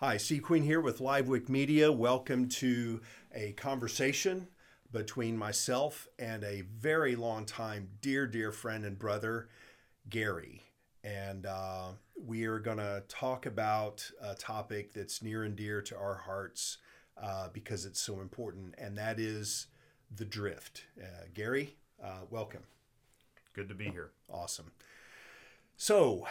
Hi, C Queen here with LiveWick Media. Welcome to a conversation between myself and a very long time dear friend and brother, Gary. And we are going to talk about a topic that's near and dear to our hearts because it's so important, and that is the drift. Gary, welcome. Good to be here. Awesome. So,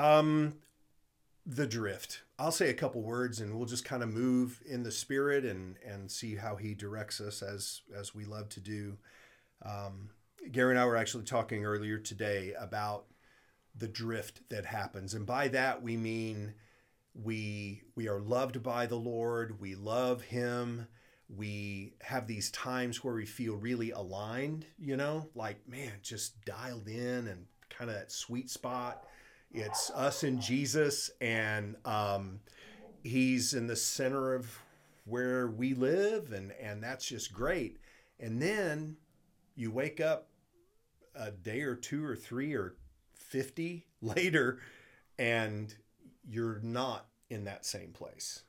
the drift. I'll say a couple words and we'll just kind of move in the spirit and see how he directs us as we love to do. Gary and I were actually talking earlier today about the drift that happens. And by that, we mean we are loved by the Lord. We love him. We have these times where we feel really aligned, like, man, just dialed in and kind of that sweet spot. It's us and Jesus, and he's in the center of where we live, and that's just great. And then you wake up a day or two or three or 50 later, and you're not in that same place.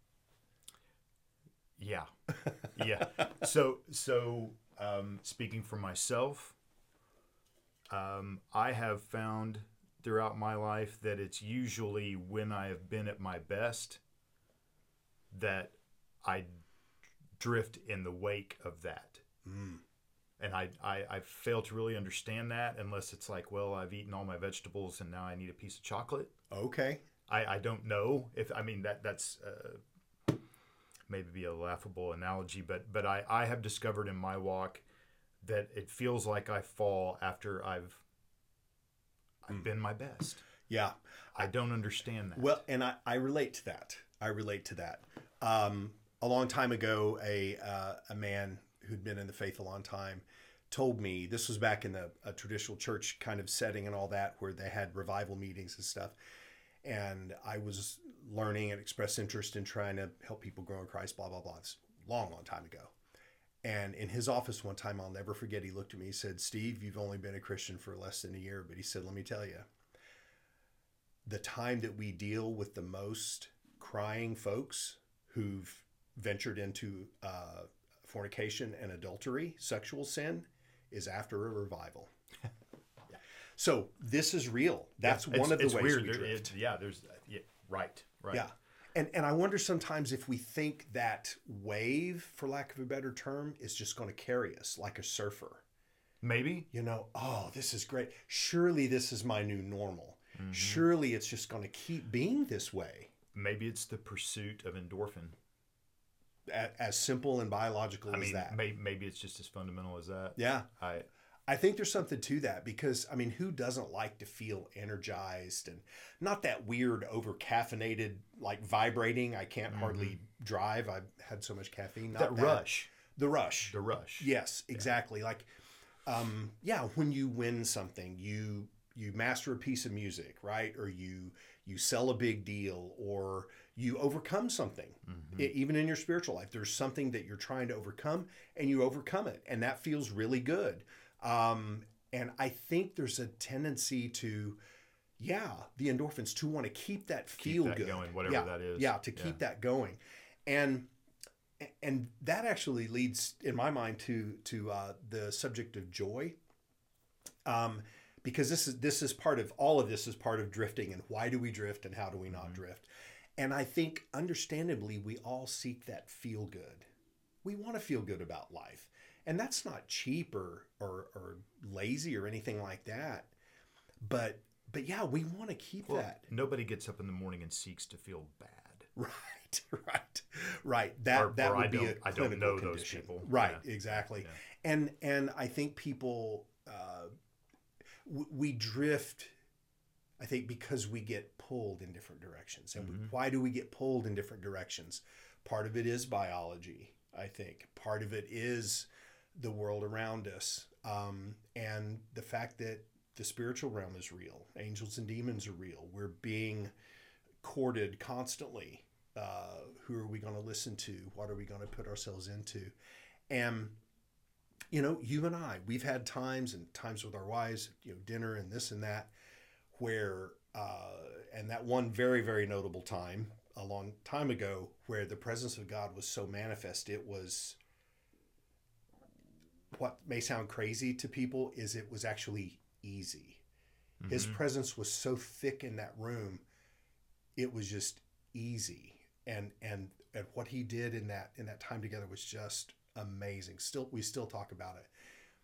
Yeah. Yeah. So speaking for myself, I have found throughout my life that it's usually when I have been at my best that I drift in the wake of that. And I fail to really understand that unless it's like, well, I've eaten all my vegetables and now I need a piece of chocolate. Okay. I don't know if, that's maybe be a laughable analogy, but I have discovered in my walk that it feels like I fall after I've been my best. Yeah. I don't understand that. Well, and I relate to that. A long time ago, a man who'd been in the faith a long time told me, this was back in a traditional church kind of setting and all that, where they had revival meetings and stuff. And I was learning and expressed interest in trying to help people grow in Christ, blah, blah, blah. It's a long time ago. And in his office one time, I'll never forget, he looked at me, he said, "Steve, you've only been a Christian for less than a year." But he said, "Let me tell you, the time that we deal with the most crying folks who've ventured into fornication and adultery, sexual sin, is after a revival." Yeah. So this is real. That's one of the ways we drift. Right. Yeah. And I wonder sometimes if we think that wave, for lack of a better term, is just going to carry us like a surfer. Maybe. Oh, this is great. Surely this is my new normal. Mm-hmm. Surely it's just going to keep being this way. Maybe it's the pursuit of endorphin. As simple and biological as that. Maybe it's just as fundamental as that. Yeah. I think there's something to that because, who doesn't like to feel energized and not that weird over caffeinated, like vibrating? I can't hardly drive. I've had so much caffeine. Not that rush. The rush. The rush. Yes, exactly. Yeah. Like, when you win something, you master a piece of music, right? Or you sell a big deal, or you overcome something. Even in your spiritual life, there's something that you're trying to overcome and you overcome it. And that feels really good. And I think there's a tendency to, the endorphins, to want to keep that feel good going, whatever that is. Yeah, to keep that going. And that actually leads, in my mind, to the subject of joy. Because this is part of, all of this is part of drifting, and why do we drift and how do we not drift? And I think, understandably, we all seek that feel good. We want to feel good about life. And that's not cheap or lazy or anything like that. But yeah, we want to keep that. Nobody gets up in the morning and seeks to feel bad. Right. That would be a clinical I don't know condition. Those people. Right, yeah. Exactly. Yeah. And I think people, we drift, I think, because we get pulled in different directions. And why do we get pulled in different directions? Part of it is biology, I think. Part of it is the world around us, and the fact that the spiritual realm is real. Angels and demons are real. We're being courted constantly. Who are we going to listen to? What are we going to put ourselves into? And, you and I, we've had times with our wives, dinner and this and that, where, and that one very, very notable time, a long time ago where the presence of God was so manifest. It was, what may sound crazy to people is it was actually easy. His presence was so thick in that room, it was just easy. And what he did in that time together was just amazing. We still talk about it.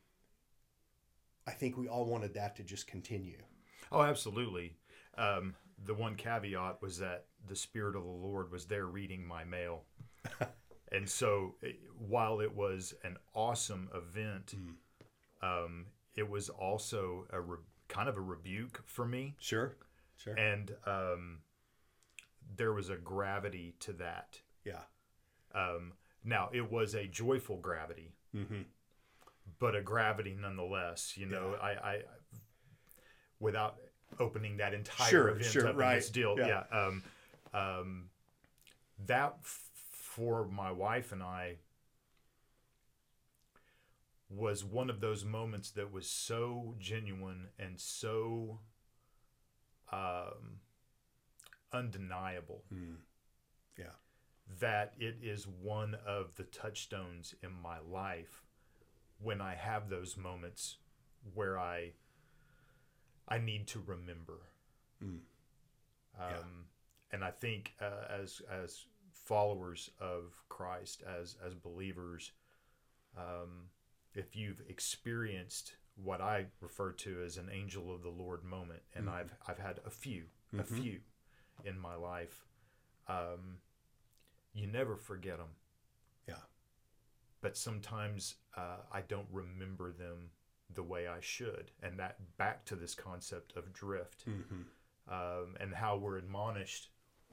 I think we all wanted that to just continue. Oh, absolutely. The one caveat was that the Spirit of the Lord was there reading my mail. And so while it was an awesome event, it was also kind of a rebuke for me. Sure. And there was a gravity to that. Yeah. Now, it was a joyful gravity, but a gravity nonetheless. You know, I without opening that entire event up in this deal. Yeah. That for my wife and I was one of those moments that was so genuine and so undeniable. Yeah. That it is one of the touchstones in my life when I have those moments where I need to remember. And I think as followers of Christ, as believers, if you've experienced what I refer to as an angel of the Lord moment, and I've had a few in my life, you never forget them. Yeah. But sometimes I don't remember them the way I should. And that back to this concept of drift, and how we're admonished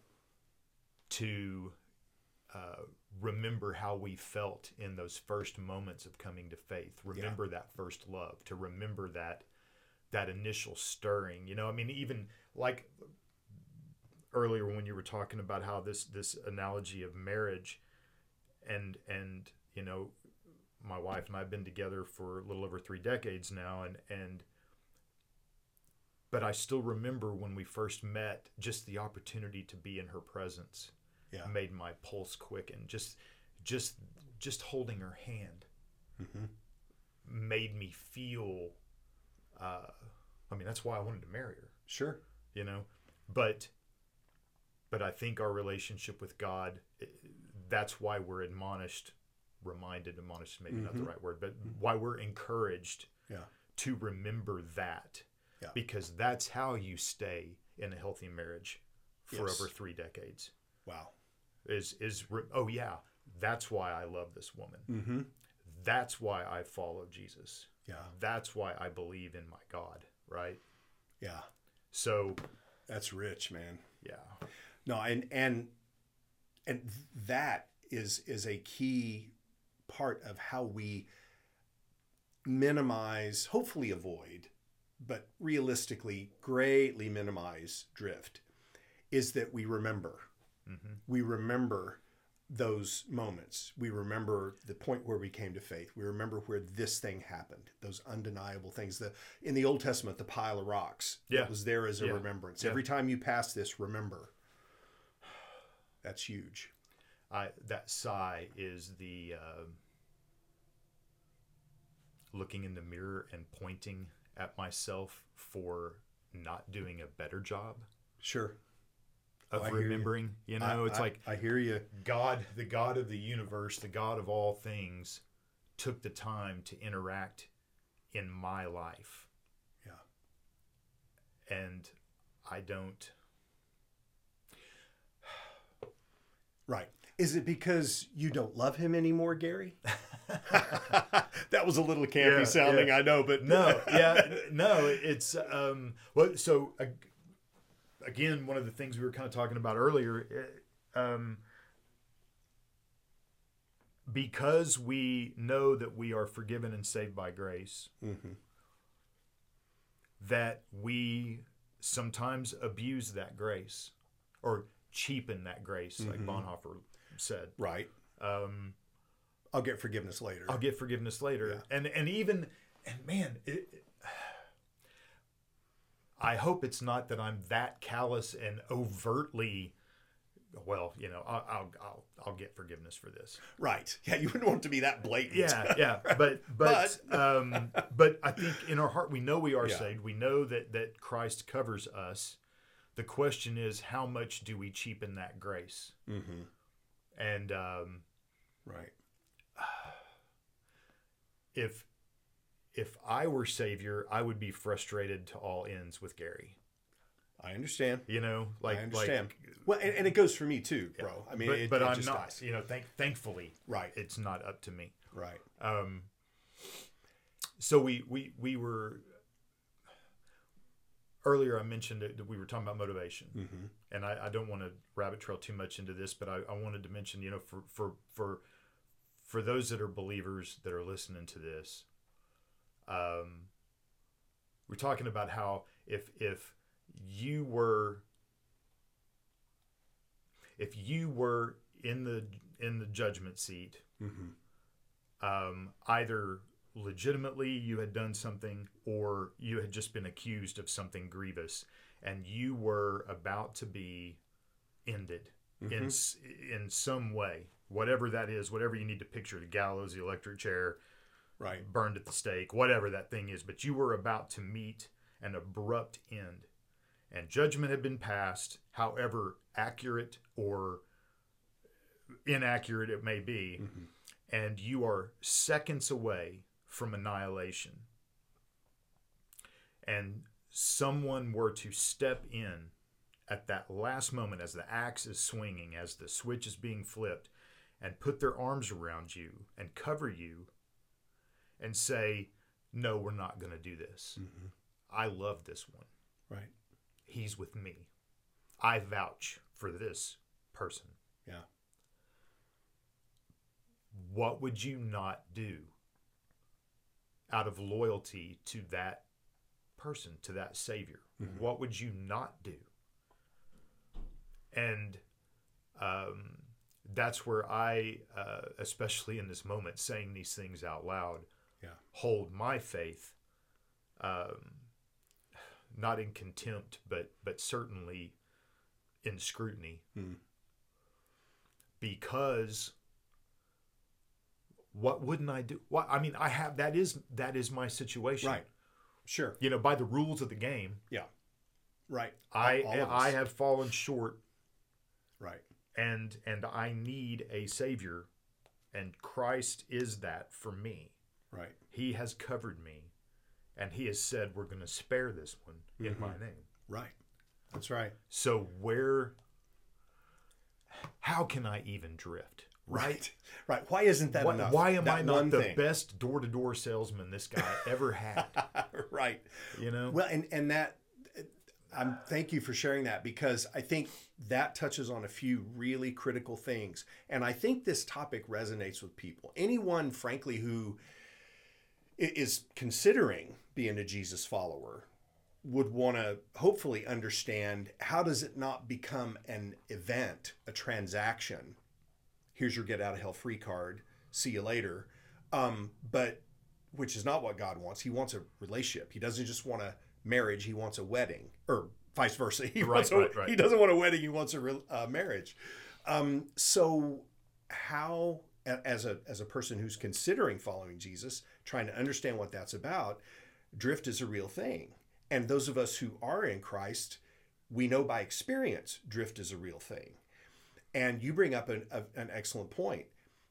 to remember how we felt in those first moments of coming to faith. Remember that first love, to remember that initial stirring. You know, I mean, even like earlier when you were talking about how this analogy of marriage, and you know, my wife and I have been together for a little over 3 decades now, but I still remember when we first met, just the opportunity to be in her presence made my pulse quicken. Just holding her hand made me feel, I mean, that's why I wanted to marry her. Sure. You know, but I think our relationship with God, that's why we're admonished, maybe not the right word, but why we're encouraged to remember that. Yeah. Because that's how you stay in a healthy marriage for over 3 decades. Wow. Oh yeah, that's why I love this woman. That's why I follow Jesus. Yeah. That's why I believe in my God, right? Yeah. So that's rich, man. Yeah. No, and that is a key part of how we minimize, hopefully avoid, but realistically greatly minimize drift, is that we remember. We remember those moments. We remember the point where we came to faith. We remember where this thing happened, those undeniable things. In the Old Testament, the pile of rocks that was there as a remembrance. Every time you pass this, remember. That's huge. That sigh is the looking in the mirror and pointing at myself for not doing a better job. Sure. Of remembering, you know, it's like I hear you. God, the God of the universe, the God of all things, took the time to interact in my life. Yeah. And I don't. Right. Is it because you don't love him anymore, Gary? That was a little campy sounding, I know, but no, it's well. So again, one of the things we were kind of talking about earlier, because we know that we are forgiven and saved by grace, that we sometimes abuse that grace or cheapen that grace, like Bonhoeffer said. Right. I'll get forgiveness later. Yeah. And man, I hope it's not that I'm that callous and overtly well, I'll get forgiveness for this. Right. Yeah, you wouldn't want it to be that blatant. Yeah. But I think in our heart we know we are saved. We know that Christ covers us. The question is, how much do we cheapen that grace? Mm-hmm. And right. If I were Savior, I would be frustrated to all ends with Gary. I understand. I understand. Well, and it goes for me too, bro. Yeah. I mean, but it I'm just not. does. Thankfully, Right. It's not up to me. Right. So we were earlier. I mentioned that we were talking about motivation, Mm-hmm. and I don't want to rabbit trail too much into this, but I wanted to mention, for those that are believers that are listening to this, we're talking about how if you were in the judgment seat, Mm-hmm. either legitimately you had done something or you had just been accused of something grievous, and you were about to be ended in some way, whatever that is, whatever you need to picture, the gallows, the electric chair, Right. burned at the stake, whatever that thing is, but you were about to meet an abrupt end, and judgment had been passed, however accurate or inaccurate it may be, Mm-hmm. and you are seconds away from annihilation, and someone were to step in at that last moment as the axe is swinging, as the switch is being flipped, and put their arms around you and cover you and say, no, we're not going to do this. Mm-hmm. I love this one. Right. He's with me. I vouch for this person. Yeah. What would you not do out of loyalty to that person, to that Savior? Mm-hmm. What would you not do? And that's where I, especially in this moment, saying these things out loud, hold my faith, not in contempt, but certainly in scrutiny, because what wouldn't I do? What I mean, that is my situation, Right. Sure. By the rules of the game. Yeah. Right. I have fallen short. Right. And I need a Savior, and Christ is that for me. Right. He has covered me, and He has said, we're going to spare this one in my name. Right. That's right. So how can I even drift? Right. Right. Why isn't that enough? Why am I not the best door-to-door salesman this guy ever had? Right. Well, and that, thank you for sharing that, because I think that touches on a few really critical things. And I think this topic resonates with people. Anyone, frankly, who is considering being a Jesus follower would want to hopefully understand, how does it not become an event, a transaction? Here's your get out of hell free card. See you later. But which is not what God wants. He wants a relationship. He doesn't just want a marriage. He wants a wedding, or vice versa. He doesn't want a wedding. He wants a marriage. So how, as a person who's considering following Jesus, trying to understand what that's about, drift is a real thing. And those of us who are in Christ, we know by experience, drift is a real thing. And you bring up an excellent point,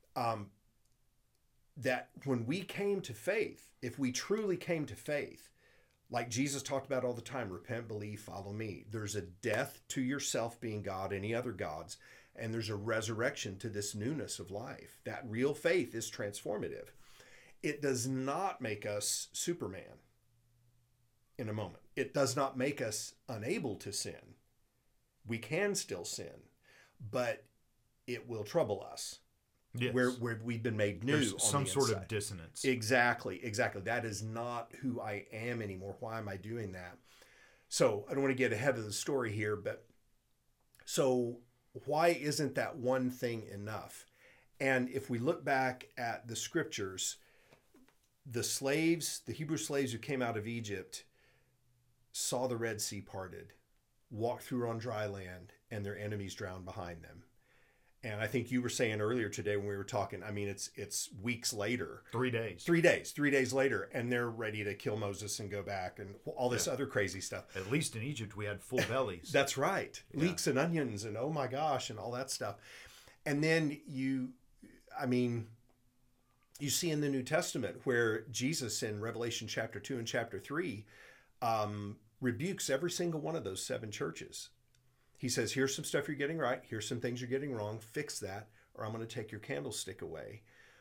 that when we came to faith, if we truly came to faith, like Jesus talked about all the time, repent, believe, follow me. There's a death to yourself being God, any other gods, and there's a resurrection to this newness of life. That real faith is transformative. It does not make us Superman in a moment. It does not make us unable to sin. We can still sin, but it will trouble us. Yes. Where we've been made new. There's on some the sort inside. of dissonance. Exactly. That is not who I am anymore. Why am I doing that? So I don't want to get ahead of the story here, but so why isn't that one thing enough? And if we look back at the scriptures, the slaves, the Hebrew slaves who came out of Egypt, saw the Red Sea parted, walk through on dry land and their enemies drown behind them. And I think you were saying earlier today when we were talking, I mean, it's weeks later. 3 days. 3 days. 3 days later, and they're ready to kill Moses and go back and all this other crazy stuff. At least in Egypt, we had full bellies. That's right. Yeah. Leeks and onions and oh my gosh and all that stuff. And then you see in the New Testament where Jesus in Revelation chapter 2 and chapter 3 rebukes every single one of those 7 churches. He says, here's some stuff you're getting right. Here's some things you're getting wrong. Fix that, or I'm going to take your candlestick away.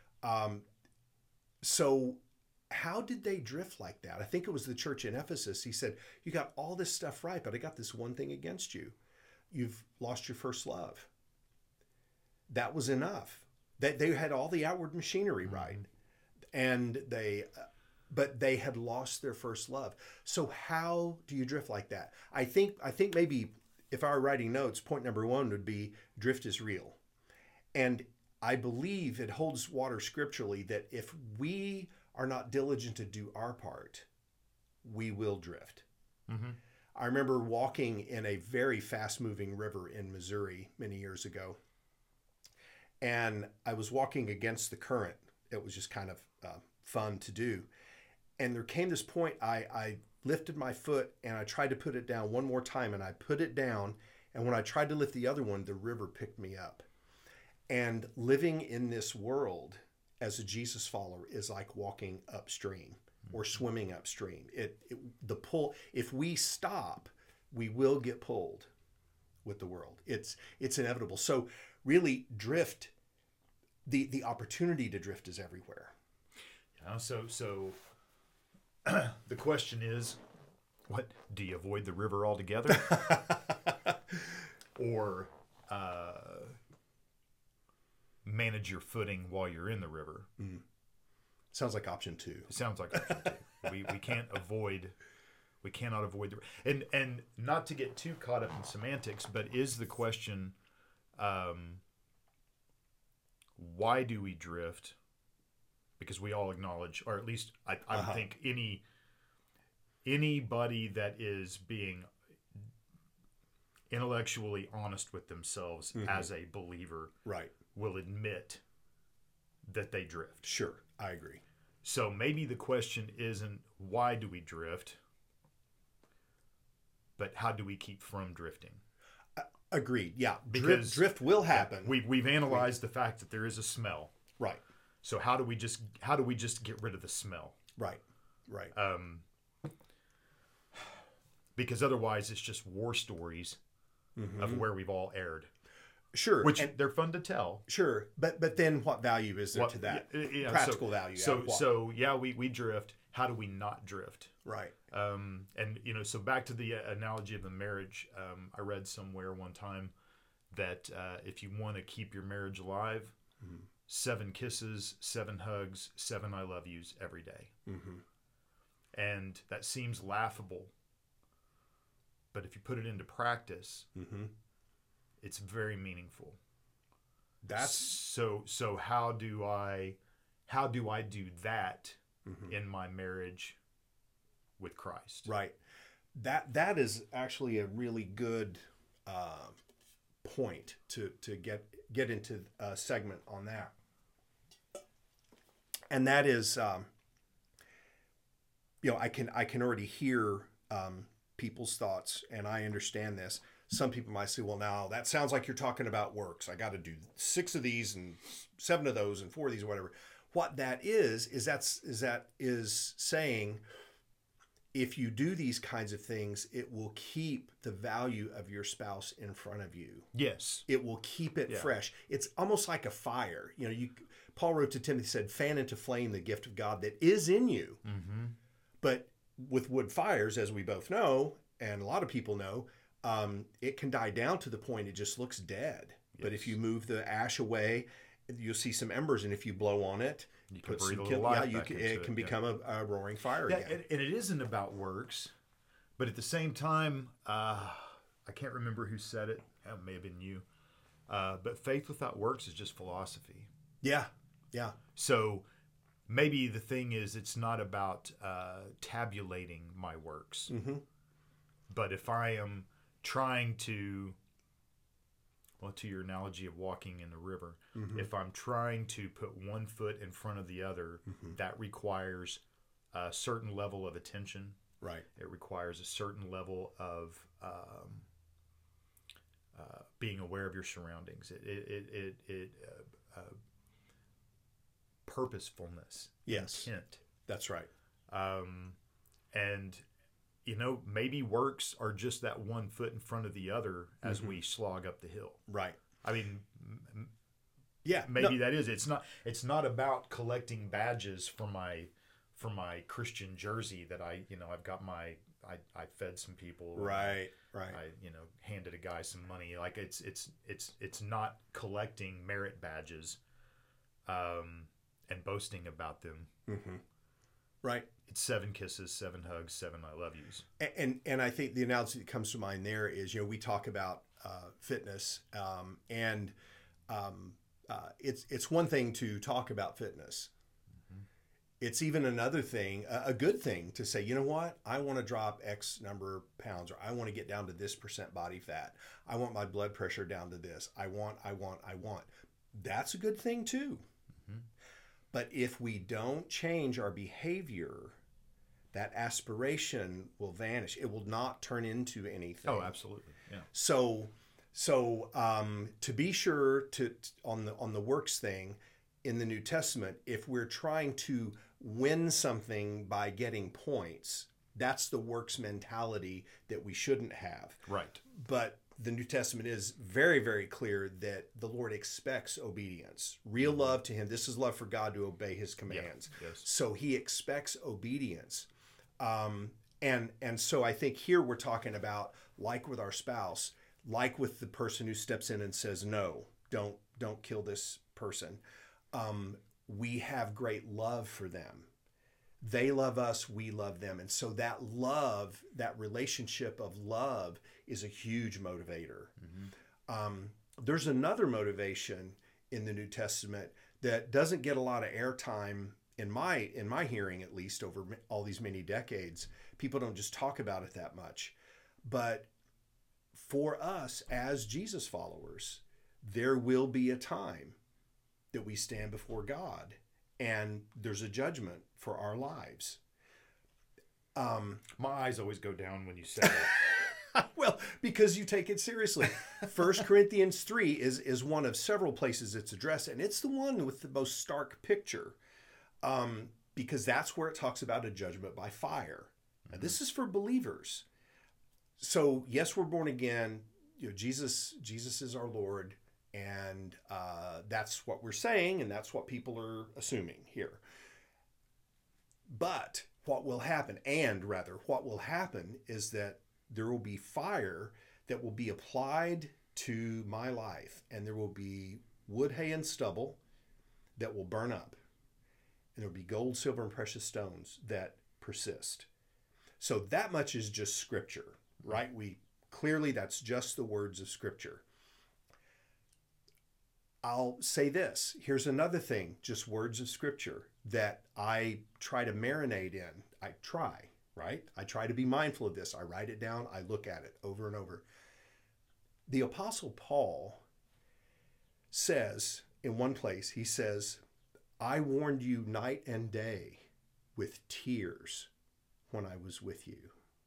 So how did they drift like that? I think it was the church in Ephesus. He said, you got all this stuff right, but I got this one thing against you. You've lost your first love. That was enough. They had all the outward machinery right. And but they had lost their first love. So how do you drift like that? I think maybe if I were writing notes, point number 1 would be drift is real. And I believe it holds water scripturally that if we are not diligent to do our part, we will drift. Mm-hmm. I remember walking in a very fast-moving river in Missouri many years ago. And I was walking against the current. It was just kind of fun to do. And there came this point, I lifted my foot and I tried to put it down one more time, and I put it down. And when I tried to lift the other one, the river picked me up. And living in this world as a Jesus follower is like walking upstream or swimming upstream. The pull, if we stop, we will get pulled with the world. It's inevitable. So really drift, the opportunity to drift is everywhere. So the question is, what do you avoid the river altogether, or manage your footing while you're in the river? Sounds like option 2. It sounds like option 2. We can't avoid. We cannot avoid the and not to get too caught up in semantics, but is the question, why do we drift? Because we all acknowledge, or at least I would think anybody that is being intellectually honest with themselves as a believer, right, will admit that they drift. Sure, I agree. So maybe the question isn't why do we drift, but how do we keep from drifting? Agreed. Yeah, because drift will happen. We've analyzed the fact that there is a smell. Right. So how do we just get rid of the smell? Right. Because otherwise it's just war stories of where we've all erred. Sure. Which they're fun to tell. Sure. But then what value is there to that? Practical value. So we drift. How do we not drift? Right. And so back to the analogy of the marriage, I read somewhere one time that if you want to keep your marriage alive, 7 kisses, 7 hugs, 7 I love yous every day. And that seems laughable, but if you put it into practice, it's very meaningful. That's so how do I do that in my marriage with Christ? Right. That is actually a really good point to get into a segment on that. And that is, I can already hear people's thoughts, and I understand this. Some people might say, well, now that sounds like you're talking about works. I got to do 6 of these and 7 of those and 4 of these, or whatever. What that is saying, if you do these kinds of things, it will keep the value of your spouse in front of you. Yes. It will keep it fresh. It's almost like a fire. Paul wrote to Timothy, said, fan into flame the gift of God that is in you. But with wood fires, as we both know, and a lot of people know, it can die down to the point it just looks dead. Yes. But if you move the ash away, you'll see some embers, and if you blow on it, you can breathe a little life back into it can become a roaring fire again. And it isn't about works, but at the same time, I can't remember who said it. It may have been you. But faith without works is just philosophy. Yeah. So maybe the thing is, it's not about tabulating my works. But if I am trying to, well, to your analogy of walking in the river, if I'm trying to put one foot in front of the other, that requires a certain level of attention. Right. It requires a certain level of being aware of your surroundings. Purposefulness. Yes. Intent. That's right. And maybe works are just that one foot in front of the other as we slog up the hill. Right. I mean, yeah, maybe that is. It's not about collecting badges for my Christian jersey that I've got I fed some people. Right. I handed a guy some money. Like it's not collecting merit badges, and boasting about them. Mm-hmm. Right. It's 7 kisses, 7 hugs, 7 I love yous. And I think the analogy that comes to mind there is, we talk about fitness, and it's one thing to talk about fitness. It's even another thing, a good thing, to say, you know what, I want to drop X number of pounds, or I want to get down to this % body fat. I want my blood pressure down to this. I want. That's a good thing too. But if we don't change our behavior, that aspiration will vanish. It will not turn into anything. Oh, absolutely. Yeah. So to be sure on the works thing in the New Testament, if we're trying to win something by getting points, that's the works mentality that we shouldn't have. Right. But the New Testament is very, very clear that the Lord expects obedience, real love to him. This is love for God, to obey his commands. Yeah. Yes. So he expects obedience. And so I think here we're talking about, like with our spouse, like with the person who steps in and says, no, don't kill this person. We have great love for them. They love us, we love them. And so that love, that relationship of love, is a huge motivator. There's another motivation in the New Testament that doesn't get a lot of airtime in my hearing, at least over all these many decades. People don't just talk about it that much. But for us as Jesus followers, there will be a time that we stand before God and there's a judgment for our lives. My eyes always go down when you say that. Well, because you take it seriously. 1 Corinthians 3 is one of several places it's addressed, and it's the one with the most stark picture, because that's where it talks about a judgment by fire. Now, this is for believers. So, yes, we're born again. Jesus is our Lord, and that's what we're saying, and that's what people are assuming here. But what will happen is that there will be fire that will be applied to my life, and there will be wood, hay, and stubble that will burn up. And there will be gold, silver, and precious stones that persist. So that much is just Scripture, right? That's just the words of Scripture. I'll say this. Here's another thing, just words of Scripture, that I try to marinate in. I try to be mindful of this. I write it down. I look at it over and over. The Apostle Paul says in one place, he says, I warned you night and day with tears when I was with you.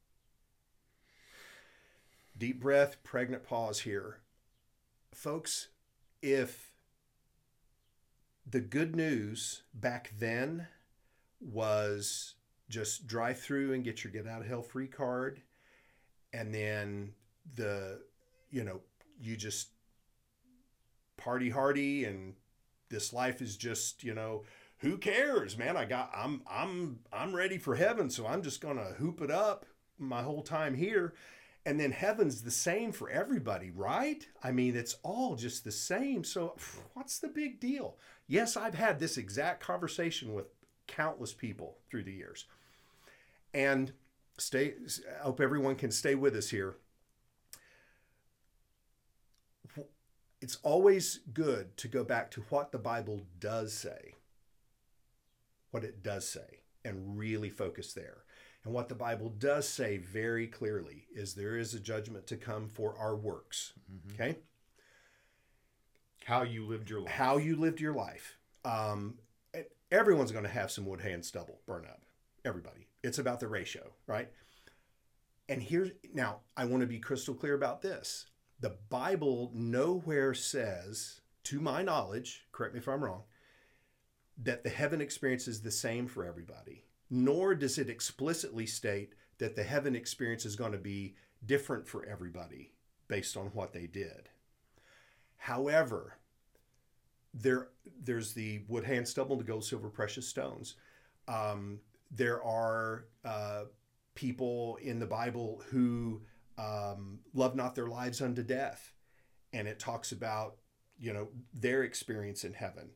Deep breath, pregnant pause here. Folks, if the good news back then was just drive through and get your get out of hell free card, and then you just party hardy, and this life is just, who cares, man? I'm ready for heaven, so I'm just gonna hoop it up my whole time here. And then heaven's the same for everybody, right? I mean, it's all just the same. So what's the big deal? Yes, I've had this exact conversation with countless people through the years. And I hope everyone can stay with us here. It's always good to go back to what the Bible does say, what it does say, and really focus there. And what the Bible does say very clearly is there is a judgment to come for our works. Okay? How you lived your life. How you lived your life. Everyone's going to have some wood, hay, and stubble burn up. Everybody. It's about the ratio, right? And now, I want to be crystal clear about this. The Bible nowhere says, to my knowledge, correct me if I'm wrong, that the heaven experience is the same for everybody. Nor does it explicitly state that the heaven experience is going to be different for everybody based on what they did. However, there's the wood, hay, and stubble, the gold, silver, precious stones. There are people in the Bible who love not their lives unto death. And it talks about, their experience in heaven.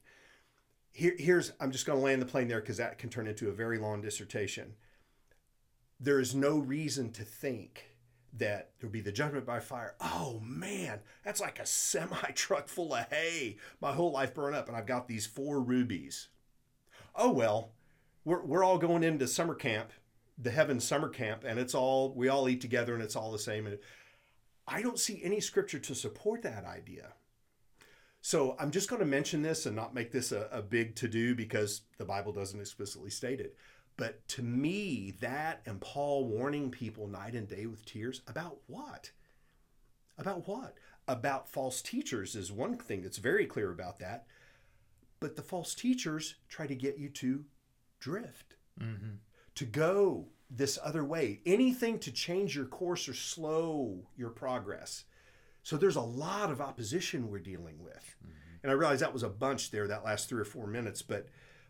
I'm just going to land the plane there because that can turn into a very long dissertation. There is no reason to think that there'll be the judgment by fire. Oh man, that's like a semi-truck full of hay. My whole life burned up and I've got these 4 rubies. Oh well, we're all going into summer camp, the heaven summer camp, and we all eat together and it's all the same. And I don't see any scripture to support that idea. So I'm just going to mention this and not make this a big to-do because the Bible doesn't explicitly state it. But to me, that and Paul warning people night and day with tears, about what? About what? About false teachers is one thing that's very clear about that. But the false teachers try to get you to drift, to go this other way, anything to change your course or slow your progress. So there's a lot of opposition we're dealing with. And I realize that was a bunch there, that last 3 or 4 minutes, but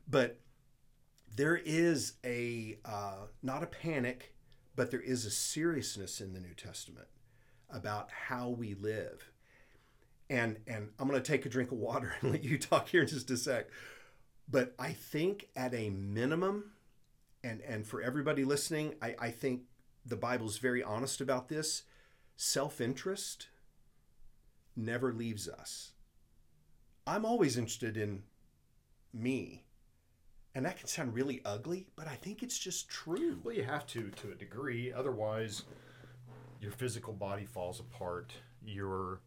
there is not a panic, but there is a seriousness in the New Testament about how we live. And I'm going to take a drink of water and let you talk here in just a sec. But I think at a minimum, and for everybody listening, I think the Bible's very honest about this. Self-interest never leaves us. I'm always interested in me. And that can sound really ugly, but I think it's just true. Well, you have to a degree. Otherwise, your physical body falls apart. Your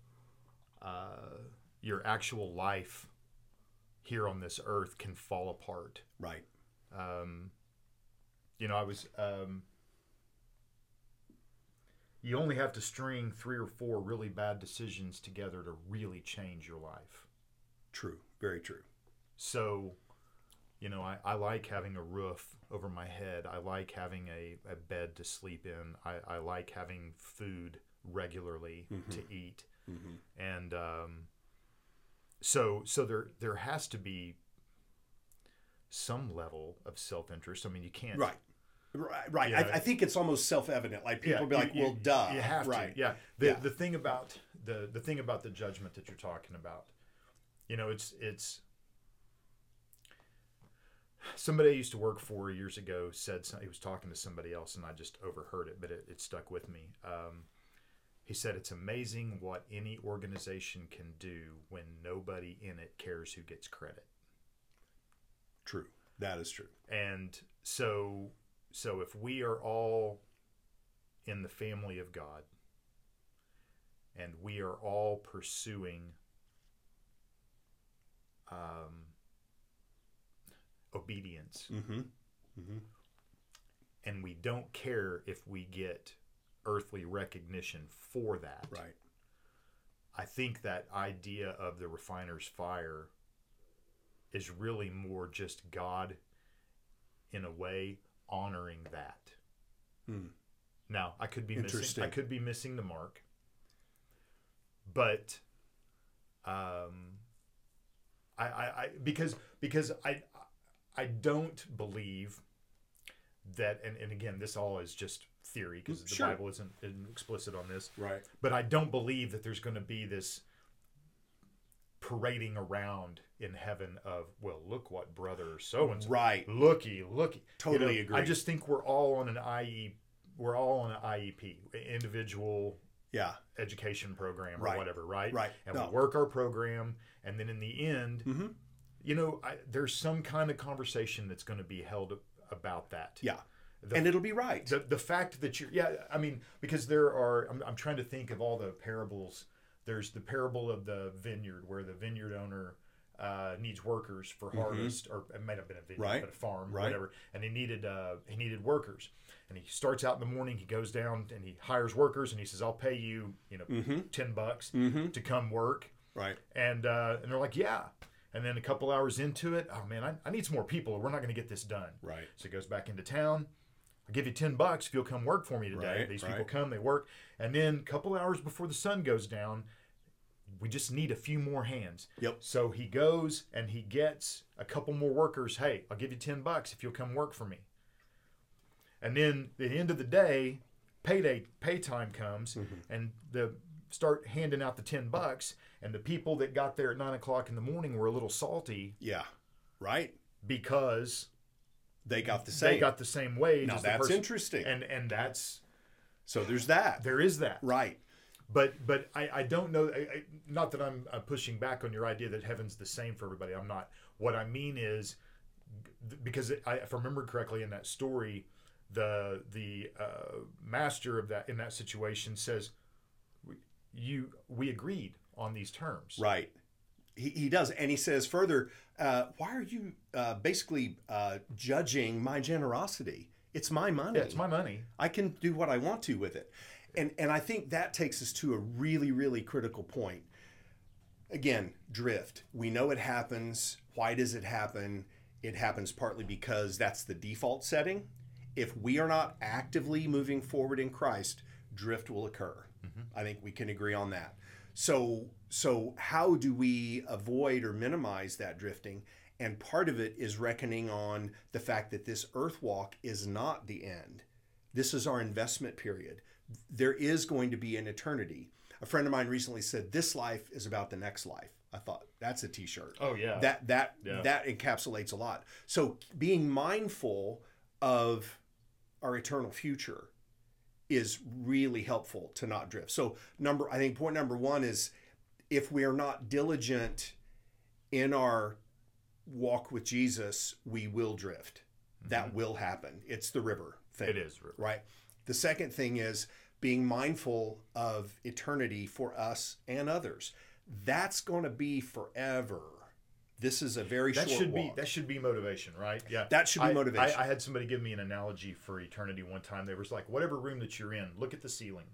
actual life here on this earth can fall apart. Right. I was... you only have to string 3 or 4 really bad decisions together to really change your life. True. Very true. So... I like having a roof over my head. I like having a bed to sleep in. I like having food regularly to eat. And so there has to be some level of self-interest. I mean, you can't... Right. Yeah. I think it's almost self-evident. Like people be like, well, duh. You have to. Yeah. The thing about the thing about the judgment that you're talking about, it's somebody I used to work for years ago said he was talking to somebody else, and I just overheard it, but it stuck with me. He said, it's amazing what any organization can do when nobody in it cares who gets credit. True. That is true. And so if we are all in the family of God and we are all pursuing obedience, and we don't care if we get earthly recognition for that. Right. I think that idea of the refiner's fire is really more just God, in a way, honoring that. Now, I could be missing the mark, but because I don't believe that, and again, this all is just theory because the Bible isn't explicit on this. Right. But I don't believe that there's going to be this parading around in heaven of, well, look what brother so-and-so. Right. Looky. Totally agree. I just think we're all on an IEP, individual education program or whatever, right? Right. And we work our program, and then in the end, there's some kind of conversation that's going to be held about that. Yeah. and it'll be right. The fact that I mean, because there are, I'm trying to think of all the parables. There's the parable of the vineyard where the vineyard owner needs workers for harvest, or it might have been a vineyard, but a farm, whatever. And he needed workers. And he starts out in the morning. He goes down and he hires workers, and he says, "I'll pay you, $10 to come work." Right. And they're like, "Yeah." And then a couple hours into it, "Oh man, I need some more people, or we're not going to get this done." Right. So he goes back into town. "I'll give you $10 if you'll come work for me today." Right, These people come, they work. And then a couple hours before the sun goes down, "We just need a few more hands." Yep. So he goes and he gets a couple more workers. "Hey, I'll give you $10 if you'll come work for me." And then at the end of the day, pay time comes, and the start handing out the $10. And the people that got there at 9:00 in the morning were a little salty. Yeah. Right. Because they got the same. They got the same wage. Now as that's the person. interesting. And that's, so there's that. there is that. Right. But I don't know. Not that I'm pushing back on your idea that heaven's the same for everybody. I'm not. What I mean is, because if I remember correctly in that story, the master of that in that situation says, we agreed on these terms. Right. He does. And he says further, why are you basically judging my generosity? It's my money. Yeah, it's my money. I can do what I want to with it. And I think that takes us to a really, really critical point. Again, drift. We know it happens. Why does it happen? It happens partly because that's the default setting. If we are not actively moving forward in Christ, drift will occur. I think we can agree on that. So how do we avoid or minimize that drifting? And part of it is reckoning on the fact that this earth walk is not the end. This is our investment period. There is going to be an eternity. A friend of mine recently said, "This life is about the next life." I thought, that's a t-shirt. Oh yeah. That encapsulates a lot. So being mindful of our eternal future is really helpful to not drift. So I think point number one is, if we are not diligent in our walk with Jesus, we will drift. That will happen. It's the river thing. It is river. Right. The second thing is being mindful of eternity for us and others. That's going to be forever. This is a very short walk. That should be motivation, right? Yeah. That should be motivation. I had somebody give me an analogy for eternity one time. They was like, whatever room that you're in, look at the ceiling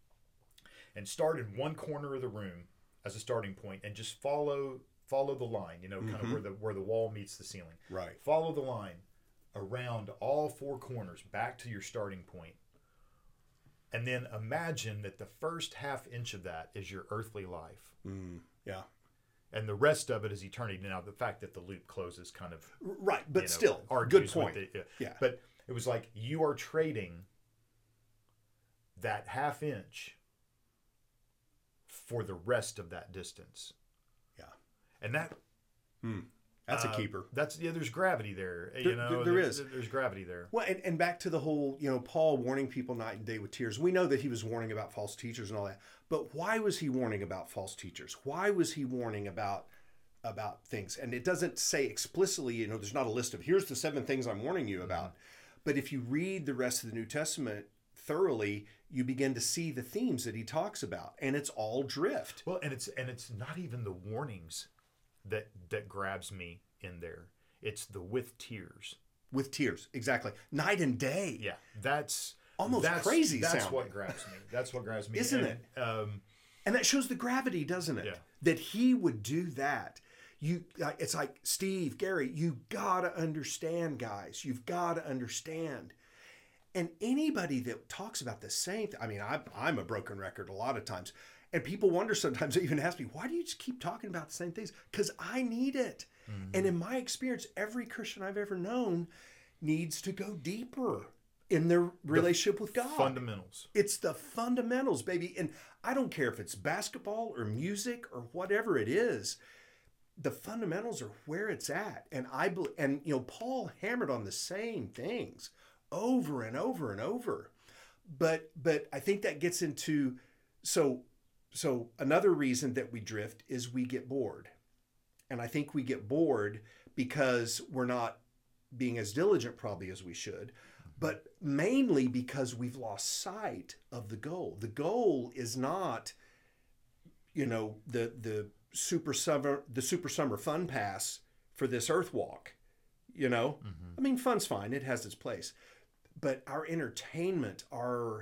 and start in one corner of the room as a starting point, and just follow the line, kind of where the wall meets the ceiling. Right. Follow the line around all four corners back to your starting point. And then imagine that the first half inch of that is your earthly life. Yeah. And the rest of it is eternity. Now, the fact that the loop closes kind of... Right, but still, good point. Yeah. But it was like you are trading that half inch for the rest of that distance. Yeah. And that... That's a keeper. There's gravity there. There is. There's gravity there. Well, and back to the whole, Paul warning people night and day with tears. We know that he was warning about false teachers and all that. But why was he warning about false teachers? Why was he warning about things? And it doesn't say explicitly, there's not a list of, here's the 7 things I'm warning you about. But if you read the rest of the New Testament thoroughly, you begin to see the themes that he talks about. And it's all drift. Well, and it's not even the warnings that grabs me in there. It's the with tears. With tears, exactly. Night and day. Yeah, that's crazy. That's sounding. what grabs me. That's what grabs me, isn't it? And that shows the gravity, doesn't it? Yeah. That he would do that. It's like, Steve, Gary, you gotta understand, guys. You've gotta understand. And anybody that talks about the same, I'm a broken record a lot of times. And people wonder sometimes, they even ask me, why do you just keep talking about the same things? Because I need it. And in my experience, every Christian I've ever known needs to go deeper in their relationship with God. Fundamentals. It's the fundamentals, baby. And I don't care if it's basketball or music or whatever it is. The fundamentals are where it's at. And Paul hammered on the same things over and over and over. But I think that gets into, so another reason that we drift is we get bored. And I think we get bored because we're not being as diligent probably as we should. but mainly because we've lost sight of the goal. The goal is not, the super summer fun pass for this Earth Walk. I mean, fun's fine; it has its place, but our entertainment, our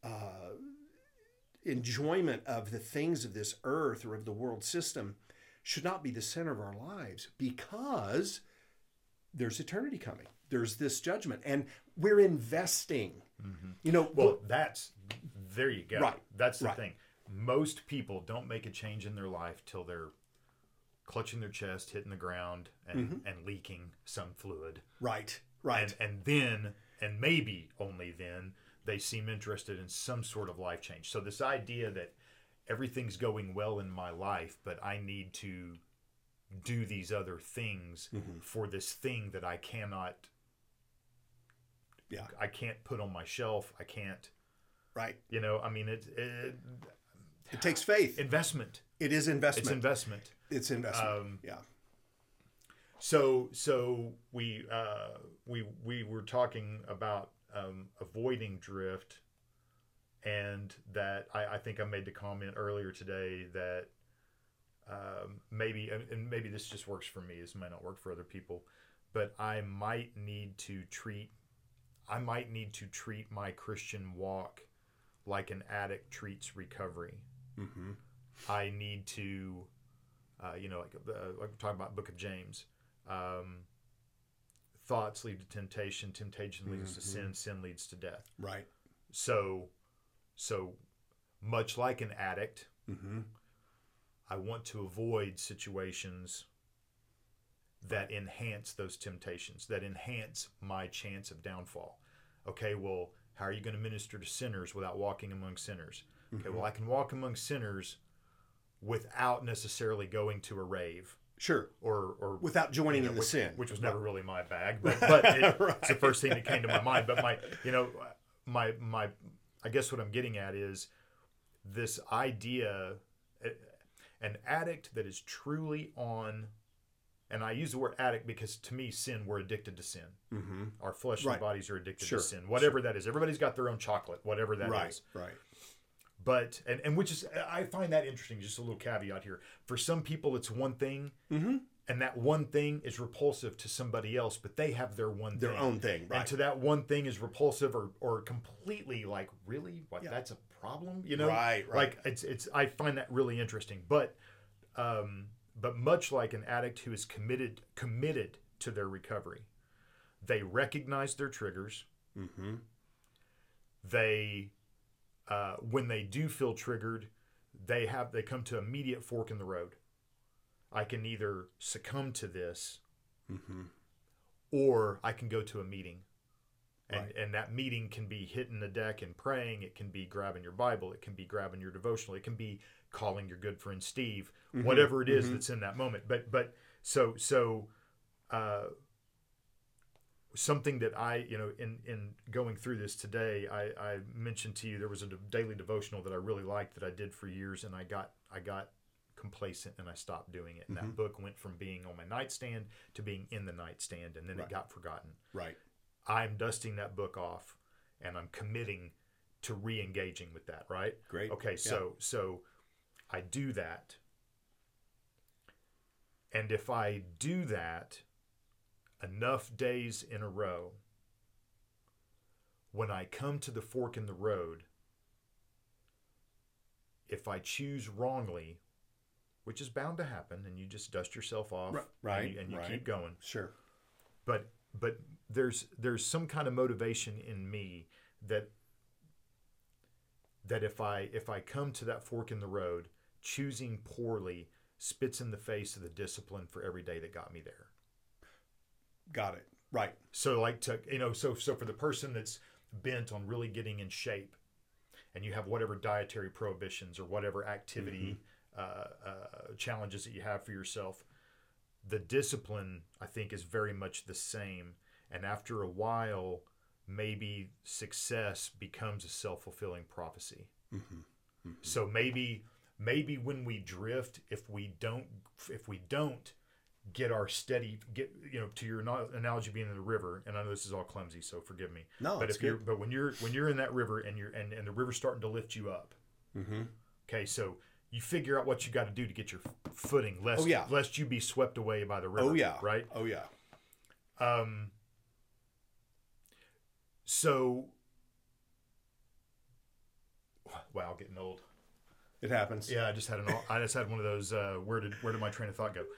enjoyment of the things of this earth or of the world system should not be the center of our lives, because there's eternity coming. There's this judgment, and we're investing. Well, there you go. Right. That's the thing. Most people don't make a change in their life till they're clutching their chest, hitting the ground, and leaking some fluid. Right. And then, and maybe only then, they seem interested in some sort of life change. So this idea that everything's going well in my life, but I need to do these other things for this thing that I cannot, I can't put on my shelf. I can't, right. I mean, it takes faith. Investment. It is investment. It's investment. Yeah. So we were talking about avoiding drift, and that I think I made the comment earlier today that maybe this just works for me. This might not work for other people, but I might need to treat my Christian walk like an addict treats recovery. I need to, like we're talking about Book of James. Thoughts lead to temptation. Temptation leads to sin. Sin leads to death. Right. So much like an addict, I want to avoid situations that enhance those temptations, that enhance my chance of downfall. Okay, well, how are you going to minister to sinners without walking among sinners? Okay, well, I can walk among sinners without necessarily going to a rave. Sure. Or without joining in the sin. Which was never really my bag, but it's the first thing that came to my mind. But my I guess what I'm getting at is this idea, an addict that is truly on, and I use the word addict because to me, sin, we're addicted to sin. Our fleshly bodies are addicted to sin. Whatever that is. Everybody's got their own chocolate, whatever that is. Right. But, and which is, I find that interesting, just a little caveat here. For some people, it's one thing, and that one thing is repulsive to somebody else, but they have their own thing, right. And to that one thing is repulsive or completely like, really? What, that's a problem? Right. Like, it's I find that really interesting. But much like an addict who is committed to their recovery, they recognize their triggers. They... when they do feel triggered, they come to immediate fork in the road. I can either succumb to this, or I can go to a meeting, and that meeting can be hitting the deck and praying. It can be grabbing your Bible. It can be grabbing your devotional. It can be calling your good friend Steve. Whatever it is that's in that moment. But so something that I, in going through this today, I mentioned to you there was a daily devotional that I really liked that I did for years, and I got complacent and I stopped doing it. And that book went from being on my nightstand to being in the nightstand, and then it got forgotten. Right. I'm dusting that book off, and I'm committing to re-engaging with that. Right. Great. Okay. So I do that, and if I do that enough days in a row, when I come to the fork in the road, if I choose wrongly, which is bound to happen, and you just dust yourself off, and you keep going. Sure. But there's some kind of motivation in me that if I come to that fork in the road, choosing poorly spits in the face of the discipline for every day that got me there. Got it. Right. So so for the person that's bent on really getting in shape, and you have whatever dietary prohibitions or whatever activity challenges that you have for yourself, the discipline, I think, is very much the same. And after a while, maybe success becomes a self-fulfilling prophecy. So maybe when we drift, if we don't get to your analogy being in the river, and I know this is all clumsy, so forgive me. No, but it's good. but when you're in that river and and the river's starting to lift you up. Mm-hmm. Okay, so you figure out what you got to do to get your footing, lest you be swept away by the river. Oh yeah, right. Oh yeah. So, wow, getting old. It happens. Yeah, I just had one of those. Where did my train of thought go?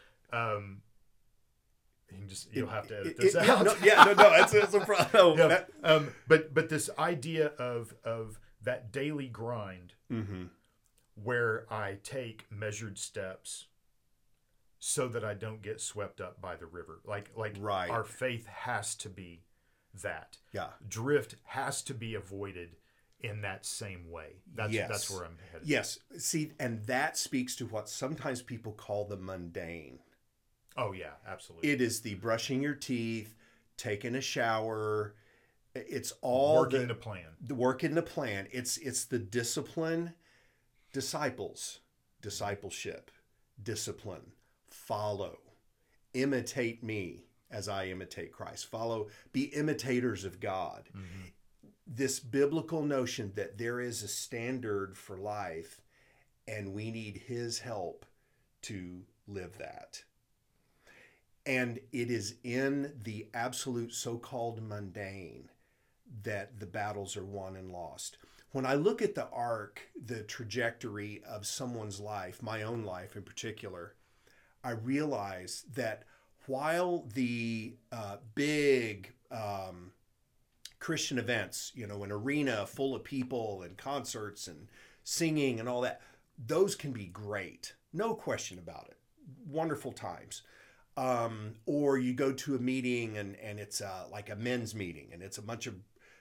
You'll have to edit this out. No, it's a problem. Yeah, but this idea of that daily grind, mm-hmm. where I take measured steps so that I don't get swept up by the river. Like right. Our faith has to be that. Yeah. Drift has to be avoided in that same way. That's where I'm headed. Yes. See, and that speaks to what sometimes people call the mundane. Oh yeah, absolutely. It is the brushing your teeth, taking a shower. It's all working the plan. The work in the plan. It's the discipline, discipleship, discipline, follow, imitate me as I imitate Christ. Be imitators of God. Mm-hmm. This biblical notion that there is a standard for life and we need His help to live that. And it is in the absolute so-called mundane that the battles are won and lost. When I look at the arc, the trajectory of someone's life, my own life in particular, I realize that while the big Christian events, an arena full of people and concerts and singing and all that, those can be great. No question about it. Wonderful times. Or you go to a meeting and it's like a men's meeting and it's a bunch of,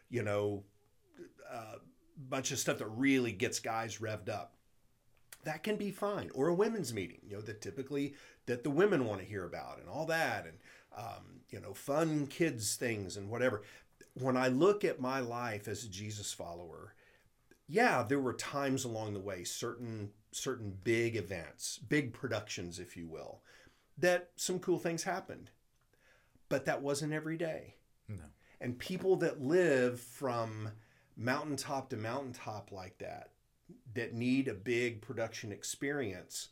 bunch of stuff that really gets guys revved up. That can be fine. Or a women's meeting, that the women want to hear about and all that and, fun kids things and whatever. When I look at my life as a Jesus follower, yeah, there were times along the way, certain big events, big productions, if you will, that some cool things happened. But that wasn't every day. No. And people that live from mountaintop to mountaintop like that need a big production experience,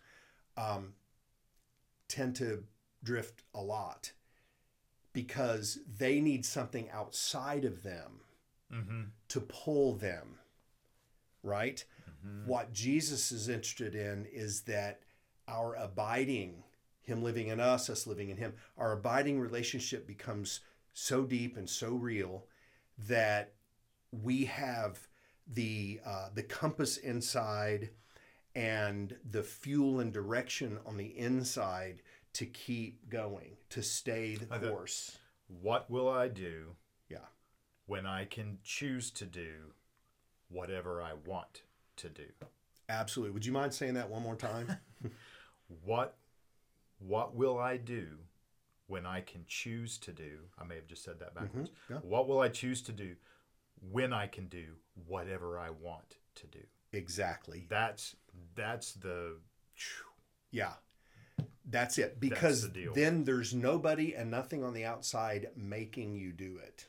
tend to drift a lot because they need something outside of them mm-hmm. to pull them, right? Mm-hmm. What Jesus is interested in is that our abiding, Him living in us, us living in Him, our abiding relationship becomes so deep and so real that we have the compass inside and the fuel and direction on the inside to keep going, to stay the course. What will I do? Yeah. When I can choose to do whatever I want to do. Absolutely. Would you mind saying that one more time? What will I do when I can choose to do? I may have just said that backwards. Mm-hmm. Yeah. What will I choose to do when I can do whatever I want to do? Exactly. That's the... Yeah. That's it. Because that's the deal. Then there's nobody and nothing on the outside making you do it.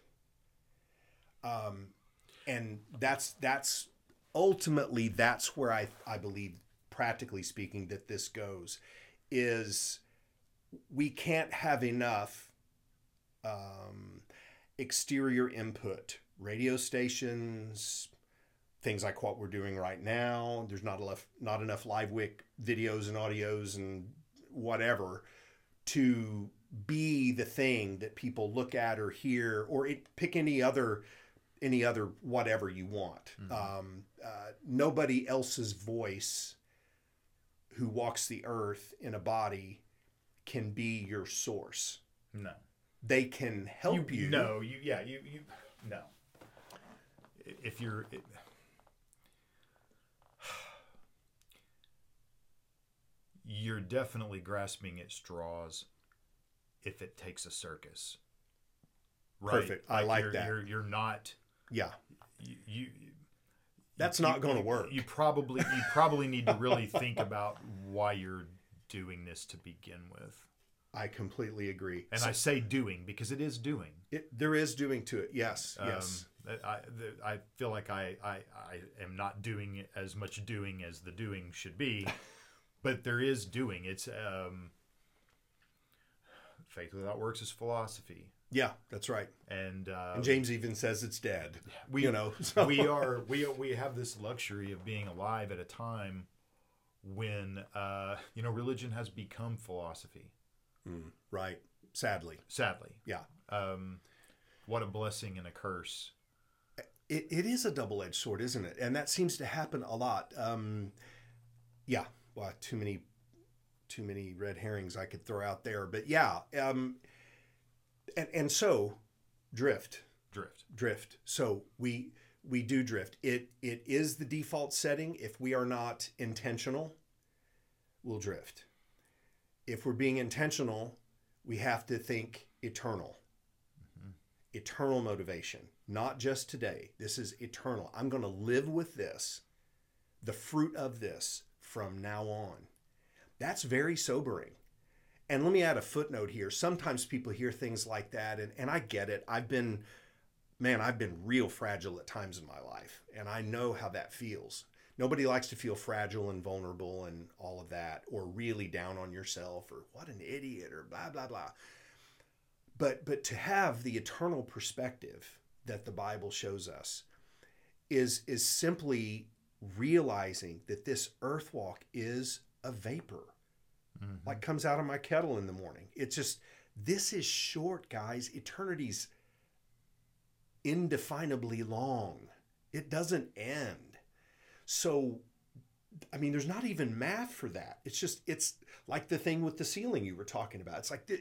And that's ultimately, that's where I believe, practically speaking, that this goes, is we can't have enough exterior input. Radio stations, things like what we're doing right now. There's not enough LiveWick videos and audios and whatever to be the thing that people look at or hear, or pick any other whatever you want. Mm-hmm. Nobody else's voice who walks the earth in a body can be your source. No. They can help you. No. No. If you're... You're definitely grasping at straws if it takes a circus. Right? Perfect. I like that. You're not... Yeah. You That's not going to work. You probably need to really think about why you're doing this to begin with. I completely agree. And I say doing because it is doing. There is doing to it. Yes, yes. I feel like I am not doing as much doing as the doing should be, but there is doing. It's faith without works is philosophy. Yeah, that's right. And James even says it's dead. We so. we have this luxury of being alive at a time when religion has become philosophy. Right. Sadly. Yeah. What a blessing and a curse. It is a double-edged sword, isn't it? And that seems to happen a lot. Yeah. Well, too many red herrings I could throw out there, but yeah. And so drift. So we do drift. It is the default setting. If we are not intentional, we'll drift. If we're being intentional, we have to think eternal. Eternal motivation, not just today. This is eternal. I'm going to live with this, the fruit of this from now on. That's very sobering. And let me add a footnote here. Sometimes people hear things like that, and I get it. I've been real fragile at times in my life, and I know how that feels. Nobody likes to feel fragile and vulnerable and all of that, or really down on yourself, or what an idiot, or blah, blah, blah. But to have the eternal perspective that the Bible shows us is simply realizing that this earth walk is a vapor. Like comes out of my kettle in the morning. It's just, this is short, guys. Eternity's indefinably long. It doesn't end. So, I mean, there's not even math for that. It's like the thing with the ceiling you were talking about. It's like,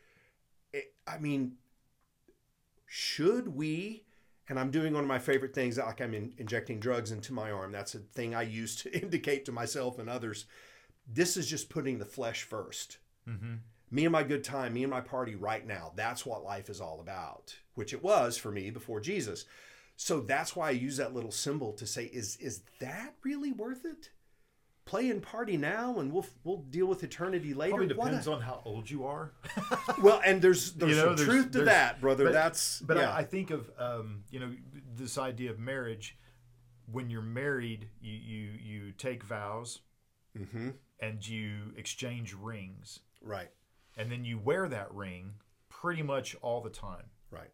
should we, and I'm doing one of my favorite things, like I'm injecting drugs into my arm. That's a thing I use to indicate to myself and others. This is just putting the flesh first. Me and my good time, me and my party right now. That's what life is all about, which it was for me before Jesus. So that's why I use that little symbol to say, is that really worth it? Play and party now, and we'll deal with eternity later. Probably depends on how old you are. Well, and there's some truth to that, brother. But I think of this idea of marriage. When you're married, you take vows, and you exchange rings, right? And then you wear that ring pretty much all the time, right?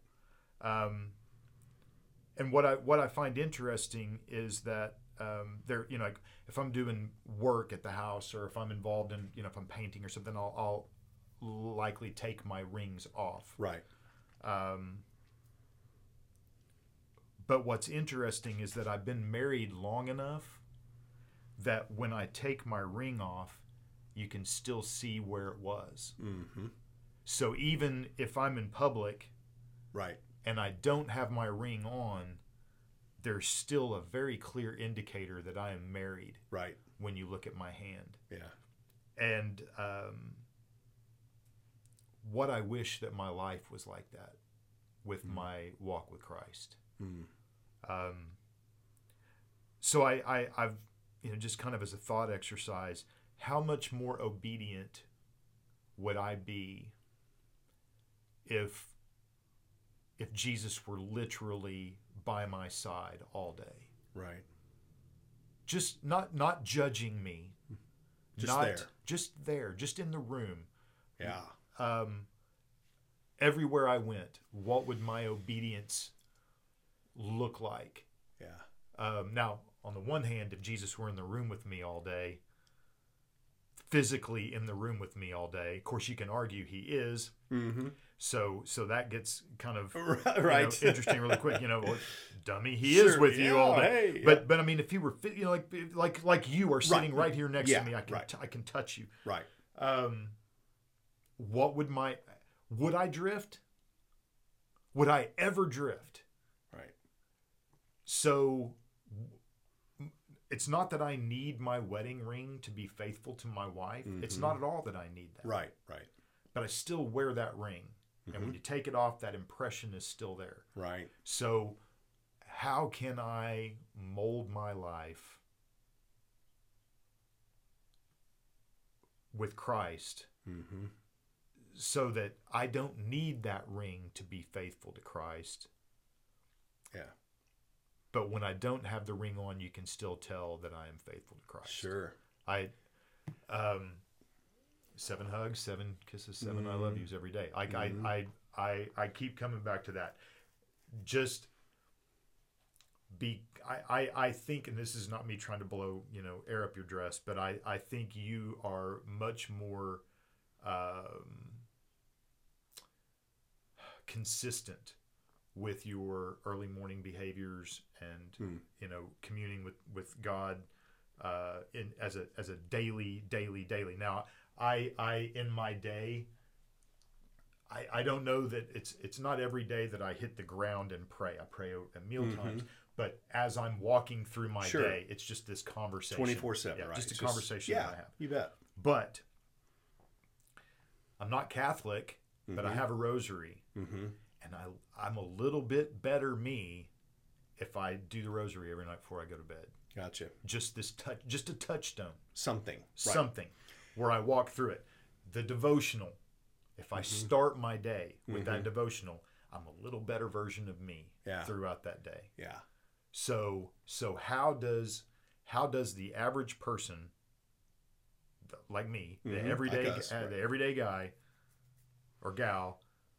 And what I find interesting is that like if I'm doing work at the house, or if I'm involved in if I'm painting or something, I'll likely take my rings off. Right. But what's interesting is that I've been married long enough that when I take my ring off, you can still see where it was. So even if I'm in public, right, and I don't have my ring on, there's still a very clear indicator that I am married. Right. When you look at my hand. Yeah. And what I wish that my life was like that with my walk with Christ. So I've just kind of as a thought exercise, how much more obedient would I be if Jesus were literally by my side all day? Right. Just not judging me. Just there, just in the room. Yeah. Everywhere I went, what would my obedience look like? Yeah. Now, on the one hand, if Jesus were in the room with me all day, physically in the room with me all day, of course you can argue he is. So that gets kind of right. Interesting really quick. Well, dummy, he is with you all day. Hey, but I mean, if he were like you are sitting right here next to me, I can touch you. Right. What would I drift? Would I ever drift? Right. So it's not that I need my wedding ring to be faithful to my wife. It's not at all that I need that. Right. But I still wear that ring. And when you take it off, that impression is still there. Right. So how can I mold my life with Christ so that I don't need that ring to be faithful to Christ. Yeah. But when I don't have the ring on, you can still tell that I am faithful to Christ. Sure. 7 hugs, 7 kisses, 7 I love yous every day. I keep coming back to that. Just I think, and this is not me trying to blow, air up your dress, but I think you are much more consistent with your early morning behaviors and communing with God as a daily. Now, I in my day, I don't know that it's not every day that I hit the ground and pray. I pray at meal times, but as I'm walking through my day, it's just this conversation 24/7, right? Just a conversation that I have. You bet. But I'm not Catholic, but I have a rosary, and I'm a little bit better me if I do the rosary every night before I go to bed. Gotcha. Just a touchstone. Something Where I walk through it. The devotional. If I start my day with that devotional, I'm a little better version of me throughout that day. Yeah. So how does the average person like me, the everyday guy or gal,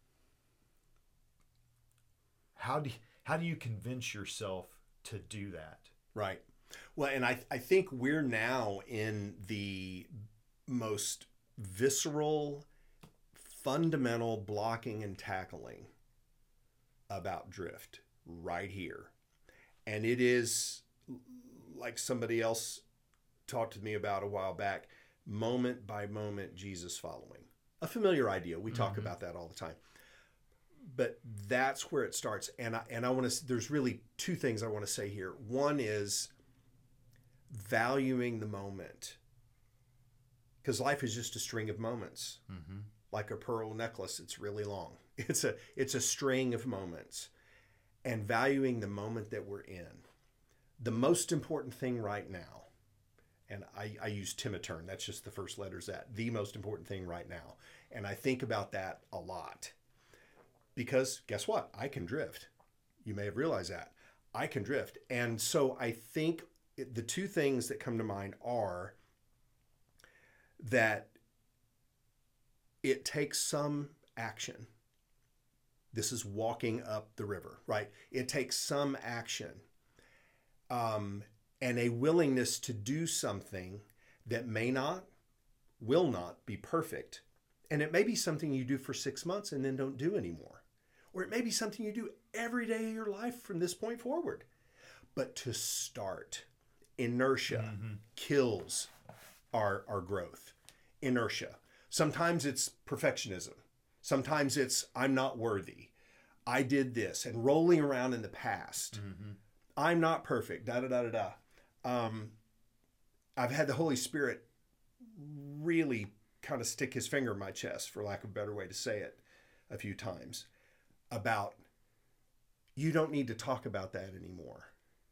how do you convince yourself to do that? Right. Well, and I think we're now in the most visceral, fundamental blocking and tackling about drift right here. And it is, like somebody else talked to me about a while back, moment by moment Jesus following. A familiar idea. We talk about that all the time. But that's where it starts. And I want to, there's really two things I want to say here. One is valuing the moment. Because life is just a string of moments. Like a pearl necklace, it's really long. It's a string of moments. And valuing the moment that we're in. The most important thing right now, and I use Timatern, that's just the first letters the most important thing right now. And I think about that a lot. Because guess what? I can drift. You may have realized that. I can drift. And so I think the two things that come to mind are that it takes some action. This is walking up the river, right? It takes some action and a willingness to do something that will not be perfect. And it may be something you do for 6 months and then don't do anymore. Or it may be something you do every day of your life from this point forward. But to start, inertia kills our growth. Inertia. Sometimes it's perfectionism. Sometimes it's, I'm not worthy. I did this. And rolling around in the past. I'm not perfect. I've had the Holy Spirit really kind of stick his finger in my chest, for lack of a better way to say it, a few times. About, you don't need to talk about that anymore.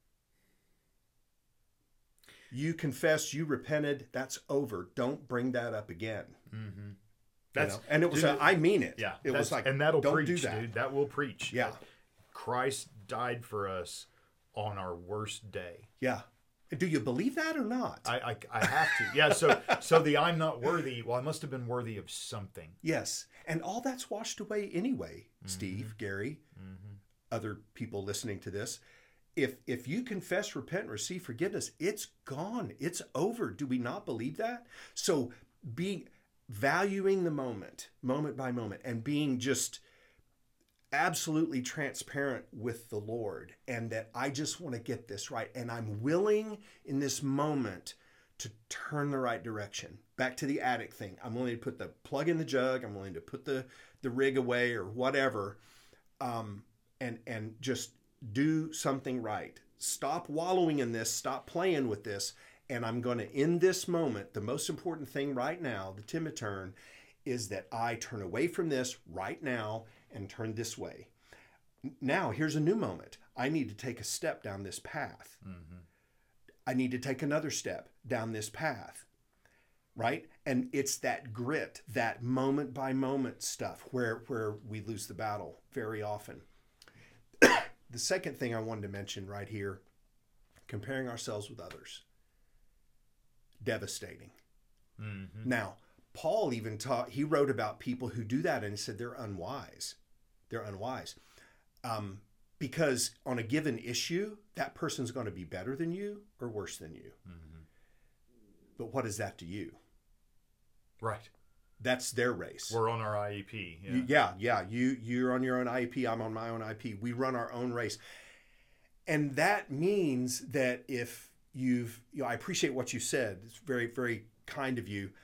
You confessed, you repented, that's over. Don't bring that up again. That's, and it was, I mean it. Yeah. It was like, and that'll don't preach, do that. dude. That will preach. Yeah. Christ died for us on our worst day. Yeah. Do you believe that or not? I have to. Yeah. So the I'm not worthy. Well, I must have been worthy of something. Yes. And all that's washed away anyway, Steve, Gary, other people listening to this. If you confess, repent, and receive forgiveness, it's gone. It's over. Do we not believe that? So valuing the moment by moment, and being just absolutely transparent with the Lord, and that I just want to get this right. And I'm willing in this moment to turn the right direction. Back to the addict thing. I'm willing to put the plug in the jug. I'm willing to put the rig away or whatever, and just do something right. Stop wallowing in this. Stop playing with this. And I'm going to, in this moment, the most important thing right now, the Timatern, is that I turn away from this right now and turn this way. Now, here's a new moment. I need to take a step down this path. I need to take another step down this path. right? And it's that grit, that moment by moment stuff where we lose the battle very often. The second thing I wanted to mention right here, comparing ourselves with others, devastating. Mm-hmm. Now, Paul even he wrote about people who do that, and he said they're unwise. They're unwise. Because on a given issue, that person's going to be better than you or worse than you. Mm-hmm. But what is that to you? Right. That's their race. We're on our IEP. Yeah. You're on your own IEP. I'm on my own IEP. We run our own race. And that means that if I appreciate what you said. It's very, very kind of you.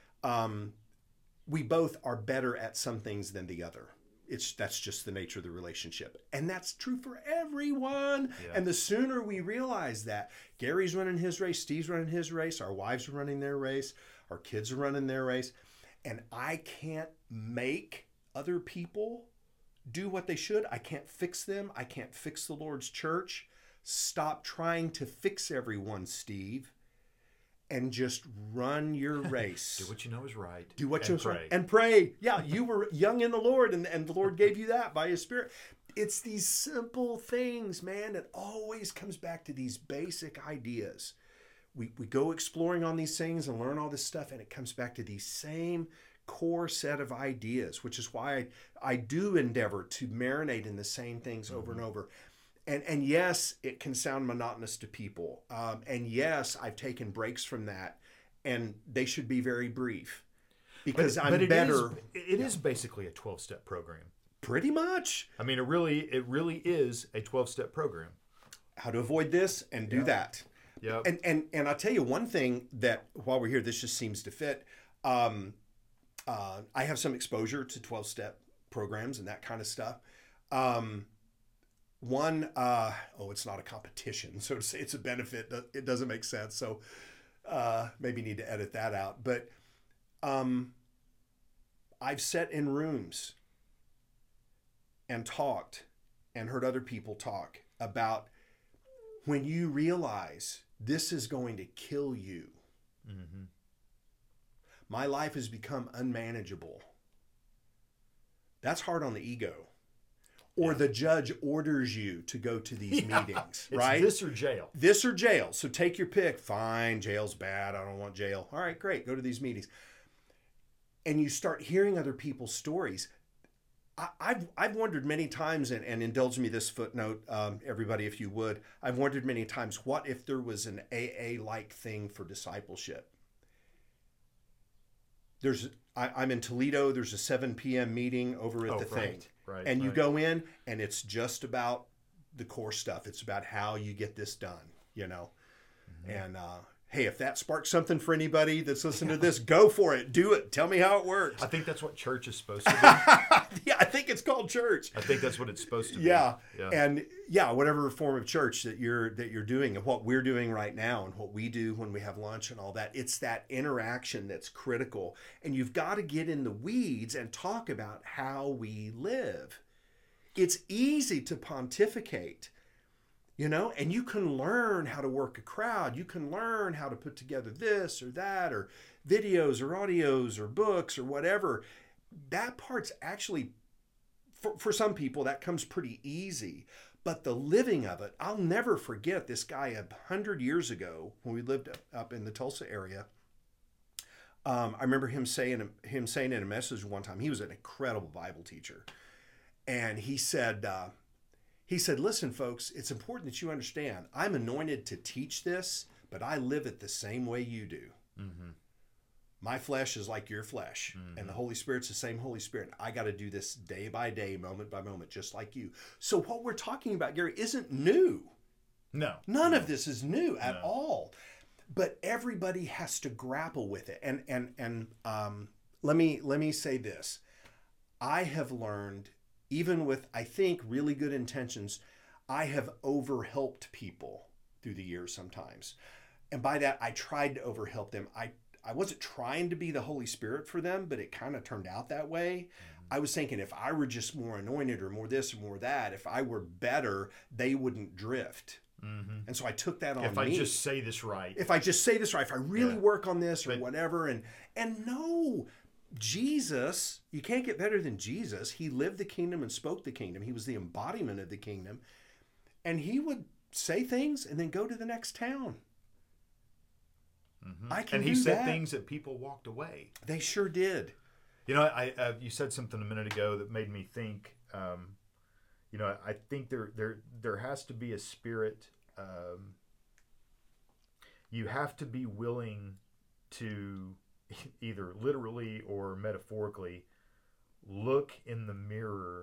We both are better at some things than the other. That's just the nature of the relationship. And that's true for everyone. Yeah. And the sooner we realize that, Gary's running his race, Steve's running his race, our wives are running their race, our kids are running their race, and I can't make other people do what they should. I can't fix them. I can't fix the Lord's church. Stop trying to fix everyone, Steve, and just run your race. Do what you know is right. Do what you know is right. And pray. Yeah, you were young in the Lord, and the Lord gave you that by His Spirit. It's these simple things, man. It always comes back to these basic ideas. We go exploring on these things and learn all this stuff, and it comes back to these same core set of ideas, which is why I do endeavor to marinate in the same things over and over. And yes, it can sound monotonous to people. And yes, I've taken breaks from that, and they should be very brief because I'm better. It is basically a 12-step program. Pretty much. I mean, it really is a 12-step program. How to avoid this and do that. Yeah. And I'll tell you one thing that while we're here, this just seems to fit. I have some exposure to 12-step programs and that kind of stuff. It's not a competition, so to say. It's a benefit. It doesn't make sense. So maybe need to edit that out. But I've sat in rooms and talked and heard other people talk about when you realize this is going to kill you. Mm-hmm. My life has become unmanageable. That's hard on the ego. Or the judge orders you to go to these meetings, right? It's this or jail. This or jail. So take your pick. Fine, jail's bad. I don't want jail. All right, great. Go to these meetings. And you start hearing other people's stories. I've wondered many times, and indulge me this footnote, everybody, if you would. I've wondered many times, what if there was an AA-like thing for discipleship? I'm in Toledo. There's a 7 p.m. meeting over at the thing. Right, and you go in, and it's just about the core stuff. It's about how you get this done, you know. Mm-hmm. And hey, if that sparks something for anybody that's listening to this, go for it. Do it. Tell me how it works. I think that's what church is supposed to be. Yeah, I think it's called church. I think that's what it's supposed to be. Yeah. And whatever form of church that you're doing, and what we're doing right now, and what we do when we have lunch and all that, it's that interaction that's critical. And you've got to get in the weeds and talk about how we live. It's easy to pontificate, you know, and you can learn how to work a crowd. You can learn how to put together this or that, or videos or audios or books or whatever. That part's actually, for some people, that comes pretty easy. But the living of it, I'll never forget this guy 100 years ago when we lived up in the Tulsa area. I remember him saying in a message one time, he was an incredible Bible teacher. And he said, listen, folks, it's important that you understand, I'm anointed to teach this, but I live it the same way you do. Mm-hmm. My flesh is like your flesh, and the Holy Spirit's the same Holy Spirit. I got to do this day by day, moment by moment, just like you. So what we're talking about, Gary, isn't new. No. None of this is new at all. But everybody has to grapple with it. And let me say this. I have learned, even with, I think, really good intentions, I have overhelped people through the years sometimes. And by that, I tried to overhelp them. I wasn't trying to be the Holy Spirit for them, but it kind of turned out that way. Mm-hmm. I was thinking if I were just more anointed or more this or more that, if I were better, they wouldn't drift. Mm-hmm. And so I took that on If me. I just say this right. If I just say this right, if I really Yeah. work on this or But- whatever, and no, Jesus, you can't get better than Jesus. He lived the kingdom and spoke the kingdom. He was the embodiment of the kingdom. And he would say things and then go to the next town. Mhm. I can And he do said that. things that people walked away. They sure did. You know, you said something a minute ago that made me think. You know, I think there has to be a spirit. You have to be willing to either literally or metaphorically look in the mirror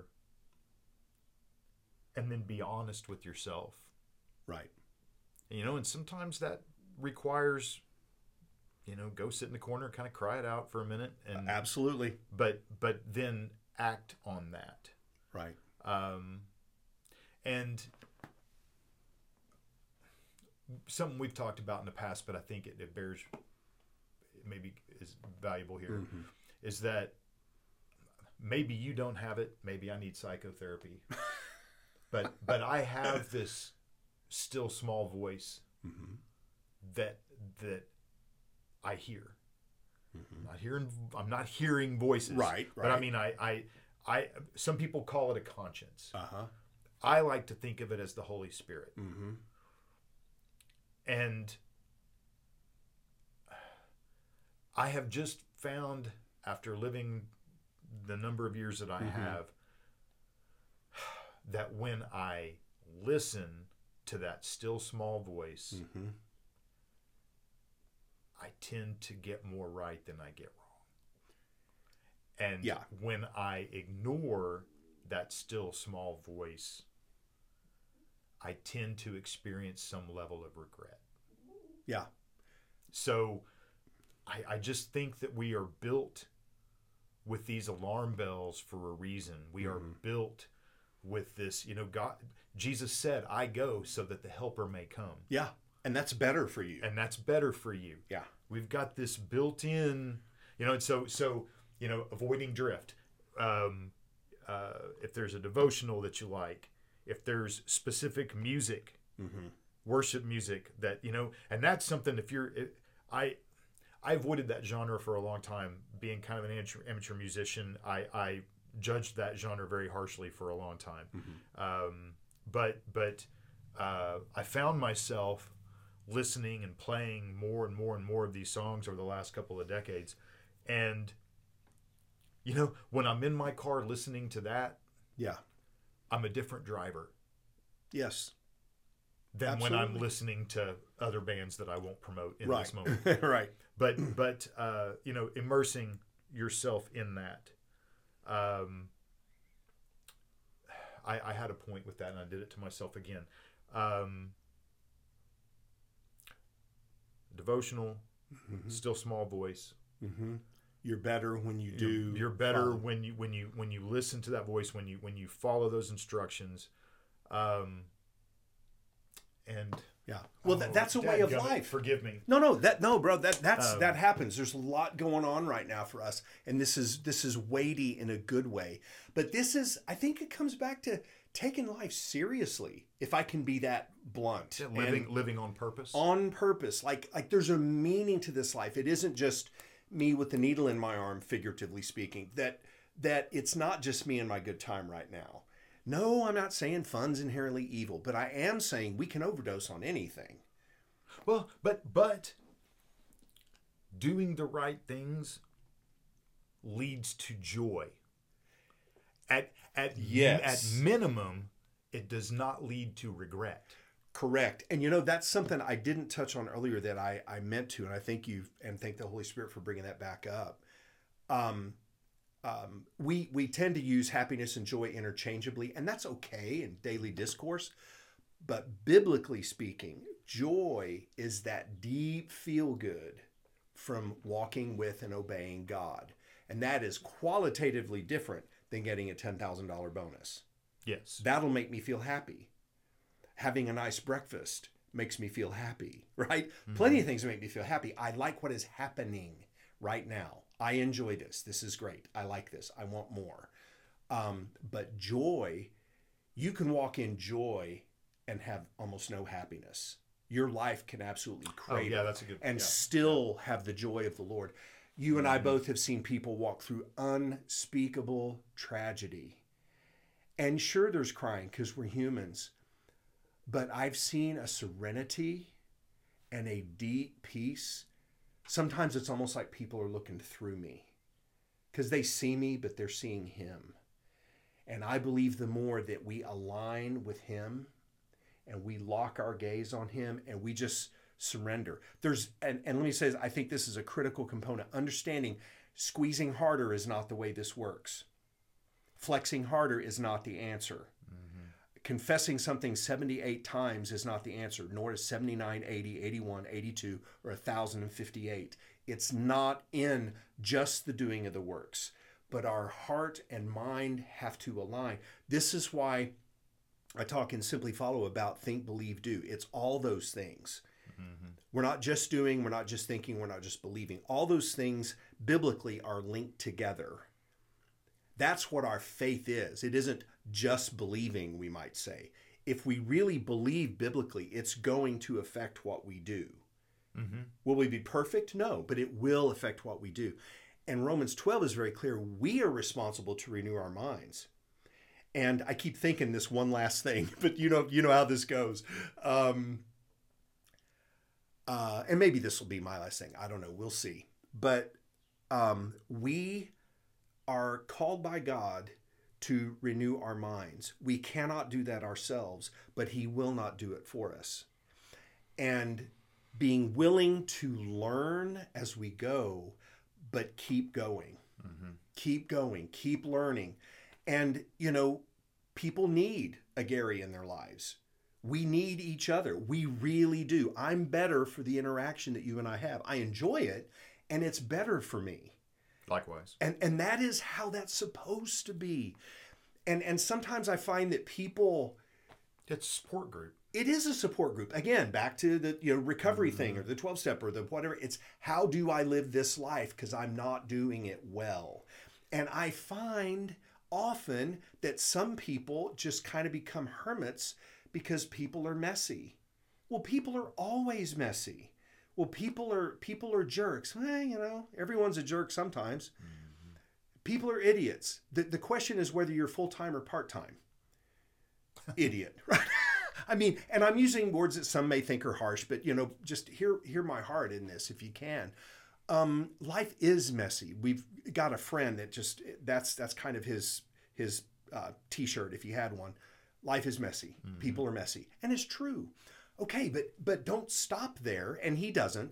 and then be honest with yourself. Right. You know, and sometimes that requires, you know, go sit in the corner, kind of cry it out for a minute, and Absolutely. but then act on that. Right. And something we've talked about in the past, but I think it bears, maybe is valuable here, is that maybe you don't have it. Maybe I need psychotherapy, but I have this still small voice that I hear. I'm not hearing voices. Right, But I right. mean, I some people call it a conscience. Uh-huh. I like to think of it as the Holy Spirit. Mm-hmm. And I have just found, after living the number of years that I have, that when I listen to that still small voice, I tend to get more right than I get wrong. And Yeah. when I ignore that still small voice, I tend to experience some level of regret. Yeah. So I just think that we are built with these alarm bells for a reason. We are built with this, you know, God, Jesus said, I go so that the helper may come. Yeah. And that's better for you. And that's better for you. Yeah. We've got this built in, you know, and so you know, avoiding drift. If there's a devotional that you like, if there's specific music, worship music that, you know, and that's something, I avoided that genre for a long time, being kind of an amateur musician. I judged that genre very harshly for a long time. But I found myself listening and playing more and more and more of these songs over the last couple of decades. And, you know, when I'm in my car listening to that, Yeah. I'm a different driver Yes. than when I'm Absolutely. listening to other bands that I won't promote in Right. this moment. Right. But you know, immersing yourself in that. I had a point with that, and I did it to myself again. Devotional, still small voice. You're better when you do. You're better follow. when you listen to that voice, when you follow those instructions. And Yeah. Well, that's a way of dadgummit, life. Forgive me. No, bro. That happens. There's a lot going on right now for us, and this is weighty in a good way. But I think it comes back to taking life seriously, if I can be that blunt. Yeah, And living on purpose. on purpose. Like there's a meaning to this life. It isn't just me with the needle in my arm, figuratively speaking. That it's not just me and my good time right now. No, I'm not saying fun's inherently evil, but I am saying we can overdose on anything. Well, but doing the right things leads to joy. At Yes. minimum, it does not lead to regret. Correct. And you know, that's something I didn't touch on earlier that I meant to, and I thank you and thank the Holy Spirit for bringing that back up. We tend to use happiness and joy interchangeably, and that's okay in daily discourse. But biblically speaking, joy is that deep feel good from walking with and obeying God. And that is qualitatively different than getting a $10,000 bonus. Yes. That'll make me feel happy. Having a nice breakfast makes me feel happy, right? Plenty of things make me feel happy. I like what is happening right now. I enjoy this. This is great. I like this. I want more. But joy, you can walk in joy and have almost no happiness. Your life can absolutely crater that's a good and still have the joy of the Lord. You and I both have seen people walk through unspeakable tragedy. And sure, there's crying because we're humans. But I've seen a serenity and a deep peace. Sometimes it's almost like people are looking through me because they see me, but they're seeing Him. And I believe the more that we align with Him and we lock our gaze on Him and we just surrender. And let me say this, I think this is a critical component. Understanding squeezing harder is not the way this works. Flexing harder is not the answer. Confessing something 78 times is not the answer, nor is 79, 80, 81, 82, or 1,058. It's not in just the doing of the works, but our heart and mind have to align. This is why I talk in Simply Follow about think, believe, do. It's all those things. We're not just doing, we're not just thinking, we're not just believing. All those things biblically are linked together. That's what our faith is. It isn't just believing, we might say. If we really believe biblically, it's going to affect what we do. Will we be perfect? No, but it will affect what we do. And Romans 12 is very clear. We are responsible to renew our minds. And I keep thinking this one last thing, but you know how this goes. And maybe this will be my last thing. I don't know. We'll see. But we are called by God to renew our minds. We cannot do that ourselves, but He will not do it for us. And being willing to learn as we go, but keep going. Keep going, keep learning. And, people need a Gary in their lives. We need each other. We really do. I'm better for the interaction that you and I have. I enjoy it, and it's better for me. Likewise. And that is how that's supposed to be. And sometimes I find that people... It's a support group. It is a support group. Again, back to the recovery thing or the 12-step or the whatever. It's how do I live this life because I'm not doing it well. And I find often that some people just kind of become hermits because people are messy. Well, people are always messy. Well, people are jerks. Everyone's a jerk sometimes. People are idiots. The question is whether you're full-time or part-time. Idiot, right? I mean, and I'm using words that some may think are harsh, but just hear my heart in this if you can. Life is messy. We've got a friend that just that's kind of his t-shirt if he had one. Life is messy. People are messy, and it's true. Okay, but don't stop there, and he doesn't.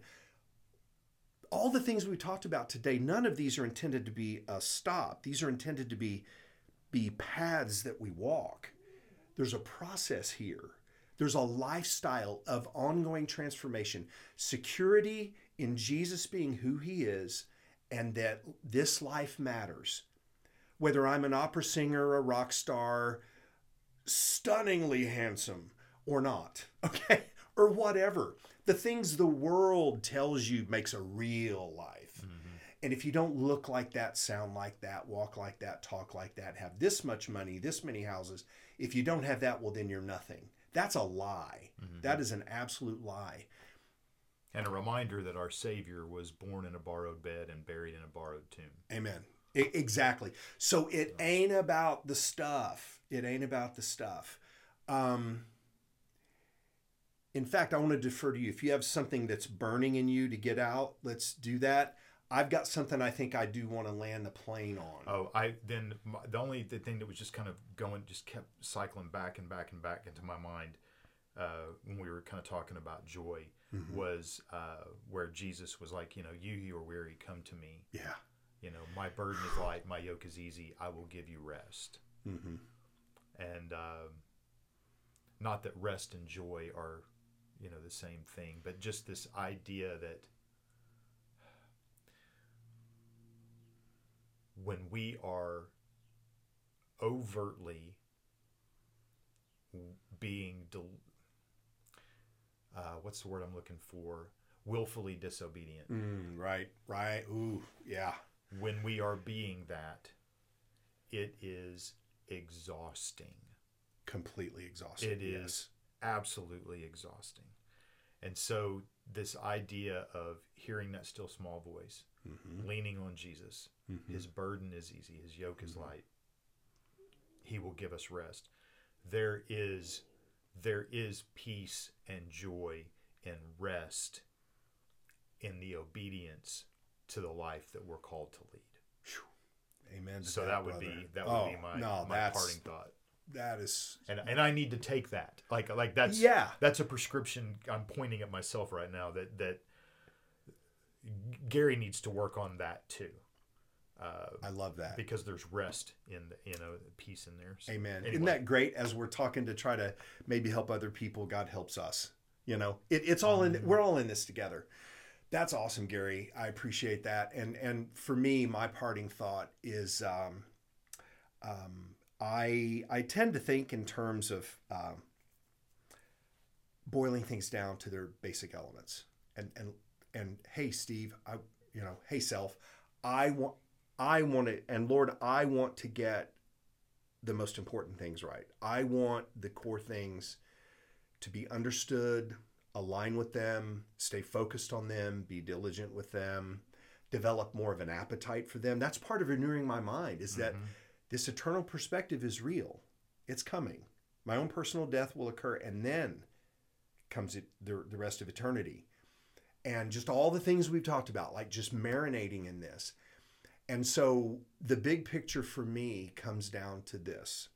All the things we talked about today, none of these are intended to be a stop. These are intended to be paths that we walk. There's a process here. There's a lifestyle of ongoing transformation, security in Jesus being who He is, and that this life matters. Whether I'm an opera singer, a rock star, stunningly handsome or not, okay? Or whatever. The things the world tells you makes a real life. And if you don't look like that, sound like that, walk like that, talk like that, have this much money, this many houses, if you don't have that, well, then you're nothing. That's a lie. That is an absolute lie. And a reminder that our Savior was born in a borrowed bed and buried in a borrowed tomb. Amen. Exactly. So it ain't about the stuff. It ain't about the stuff. In fact, I want to defer to you. If you have something that's burning in you to get out, let's do that. I've got something I think I do want to land the plane on. The only thing that was just kind of just kept cycling back and back and back into my mind when we were kind of talking about joy was where Jesus was like, you who are weary, come to me. Yeah. My burden is light, my yoke is easy. I will give you rest. And not that rest and joy are, the same thing, but just this idea that when we are overtly being, what's the word I'm looking for? Willfully disobedient. Right. Ooh, yeah. When we are being that, it is exhausting. Completely exhausting. It is absolutely exhausting. And so this idea of hearing that still small voice, leaning on Jesus, his burden is easy, his yoke is light. He will give us rest. There is peace and joy and rest in the obedience to the life that we're called to lead. Amen. So that would be my parting thought. That is, and I need to take that. Like that's a prescription. I'm pointing at myself right now that Gary needs to work on that too. I love that, because there's rest in peace in there. So, amen. anyway. Isn't that great? As we're talking to try to maybe help other people, God helps us. It's all in. We're all in this together. That's awesome, Gary. I appreciate that. And for me, my parting thought is, I tend to think in terms of boiling things down to their basic elements. And hey, Steve, hey, self, I want to, and Lord, I want to get the most important things right. I want the core things to be understood, align with them, stay focused on them, be diligent with them, develop more of an appetite for them. That's part of renewing my mind, is that this eternal perspective is real. It's coming. My own personal death will occur, and then comes the rest of eternity. And just all the things we've talked about, like just marinating in this. And so the big picture for me comes down to this,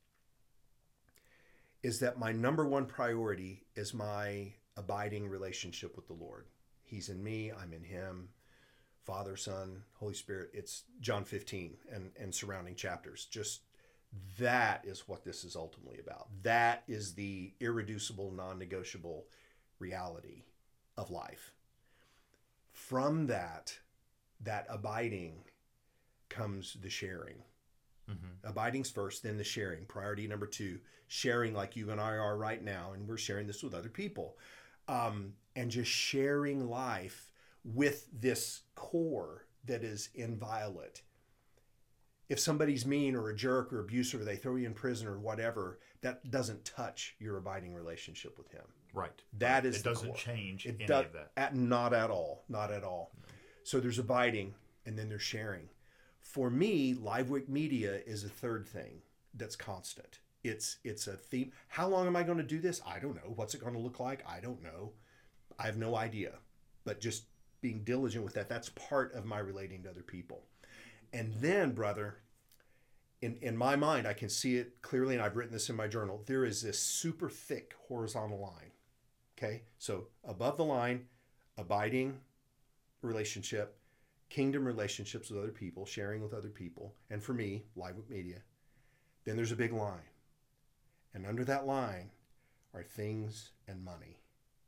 is that my number one priority is my abiding relationship with the Lord. He's in me, I'm in him, Father, Son, Holy Spirit. It's John 15 and surrounding chapters. Just that is what this is ultimately about. That is the irreducible, non-negotiable reality of life. From that abiding comes the sharing. Abiding's first, then the sharing. Priority number 2, sharing like you and I are right now, and we're sharing this with other people. And just sharing life with this core that is inviolate. If somebody's mean or a jerk or abusive, or they throw you in prison or whatever, that doesn't touch your abiding relationship with him. Right. That is it the doesn't core. change any of that. Not at all. Not at all. No. So there's abiding, and then there's sharing. For me, LiveWick Media is a third thing that's constant. It's a theme. How long am I going to do this? I don't know. What's it going to look like? I don't know. I have no idea. But just being diligent with that's part of my relating to other people. And then, brother, in my mind, I can see it clearly, and I've written this in my journal. There is this super thick horizontal line. Okay? So above the line, abiding relationship, kingdom relationships with other people, sharing with other people, and for me, LiveWick Media. Then there's a big line. And under that line are things and money.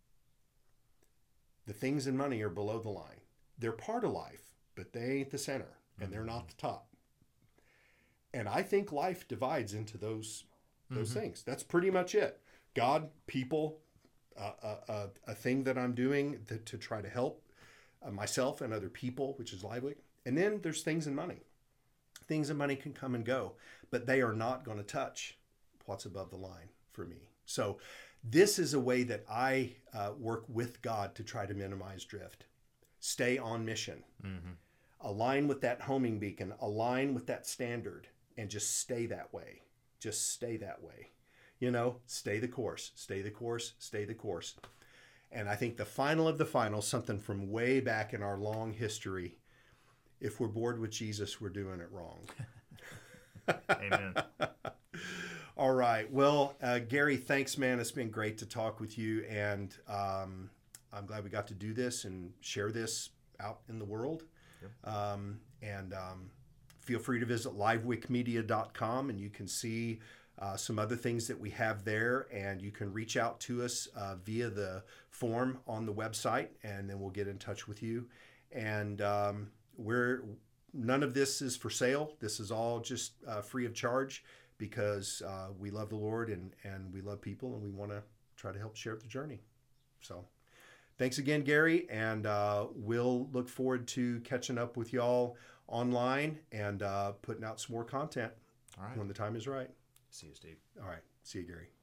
The things and money are below the line. They're part of life, but they ain't the center, and they're not the top. And I think life divides into those things. That's pretty much it. God, people, a thing that I'm doing to try to help myself and other people, which is LiveWick. And then there's things and money. Things and money can come and go, but they are not going to touch what's above the line for me. So this is a way that I work with God to try to minimize drift. Stay on mission. Align with that homing beacon. Align with that standard, and just stay that way. Just stay that way. Stay the course. Stay the course. Stay the course. And I think the final of the final, something from way back in our long history, if we're bored with Jesus, we're doing it wrong. Amen. All right. Well, Gary, thanks, man. It's been great to talk with you. And I'm glad we got to do this and share this out in the world. Sure. Feel free to visit livewickmedia.com, and you can see some other things that we have there, and you can reach out to us via the form on the website, and then we'll get in touch with you. And none of this is for sale. This is all just free of charge, because we love the Lord and we love people, and we want to try to help share the journey. So thanks again, Gary, and we'll look forward to catching up with y'all online and putting out some more content when the time is right. See you, Steve. All right. See you, Gary.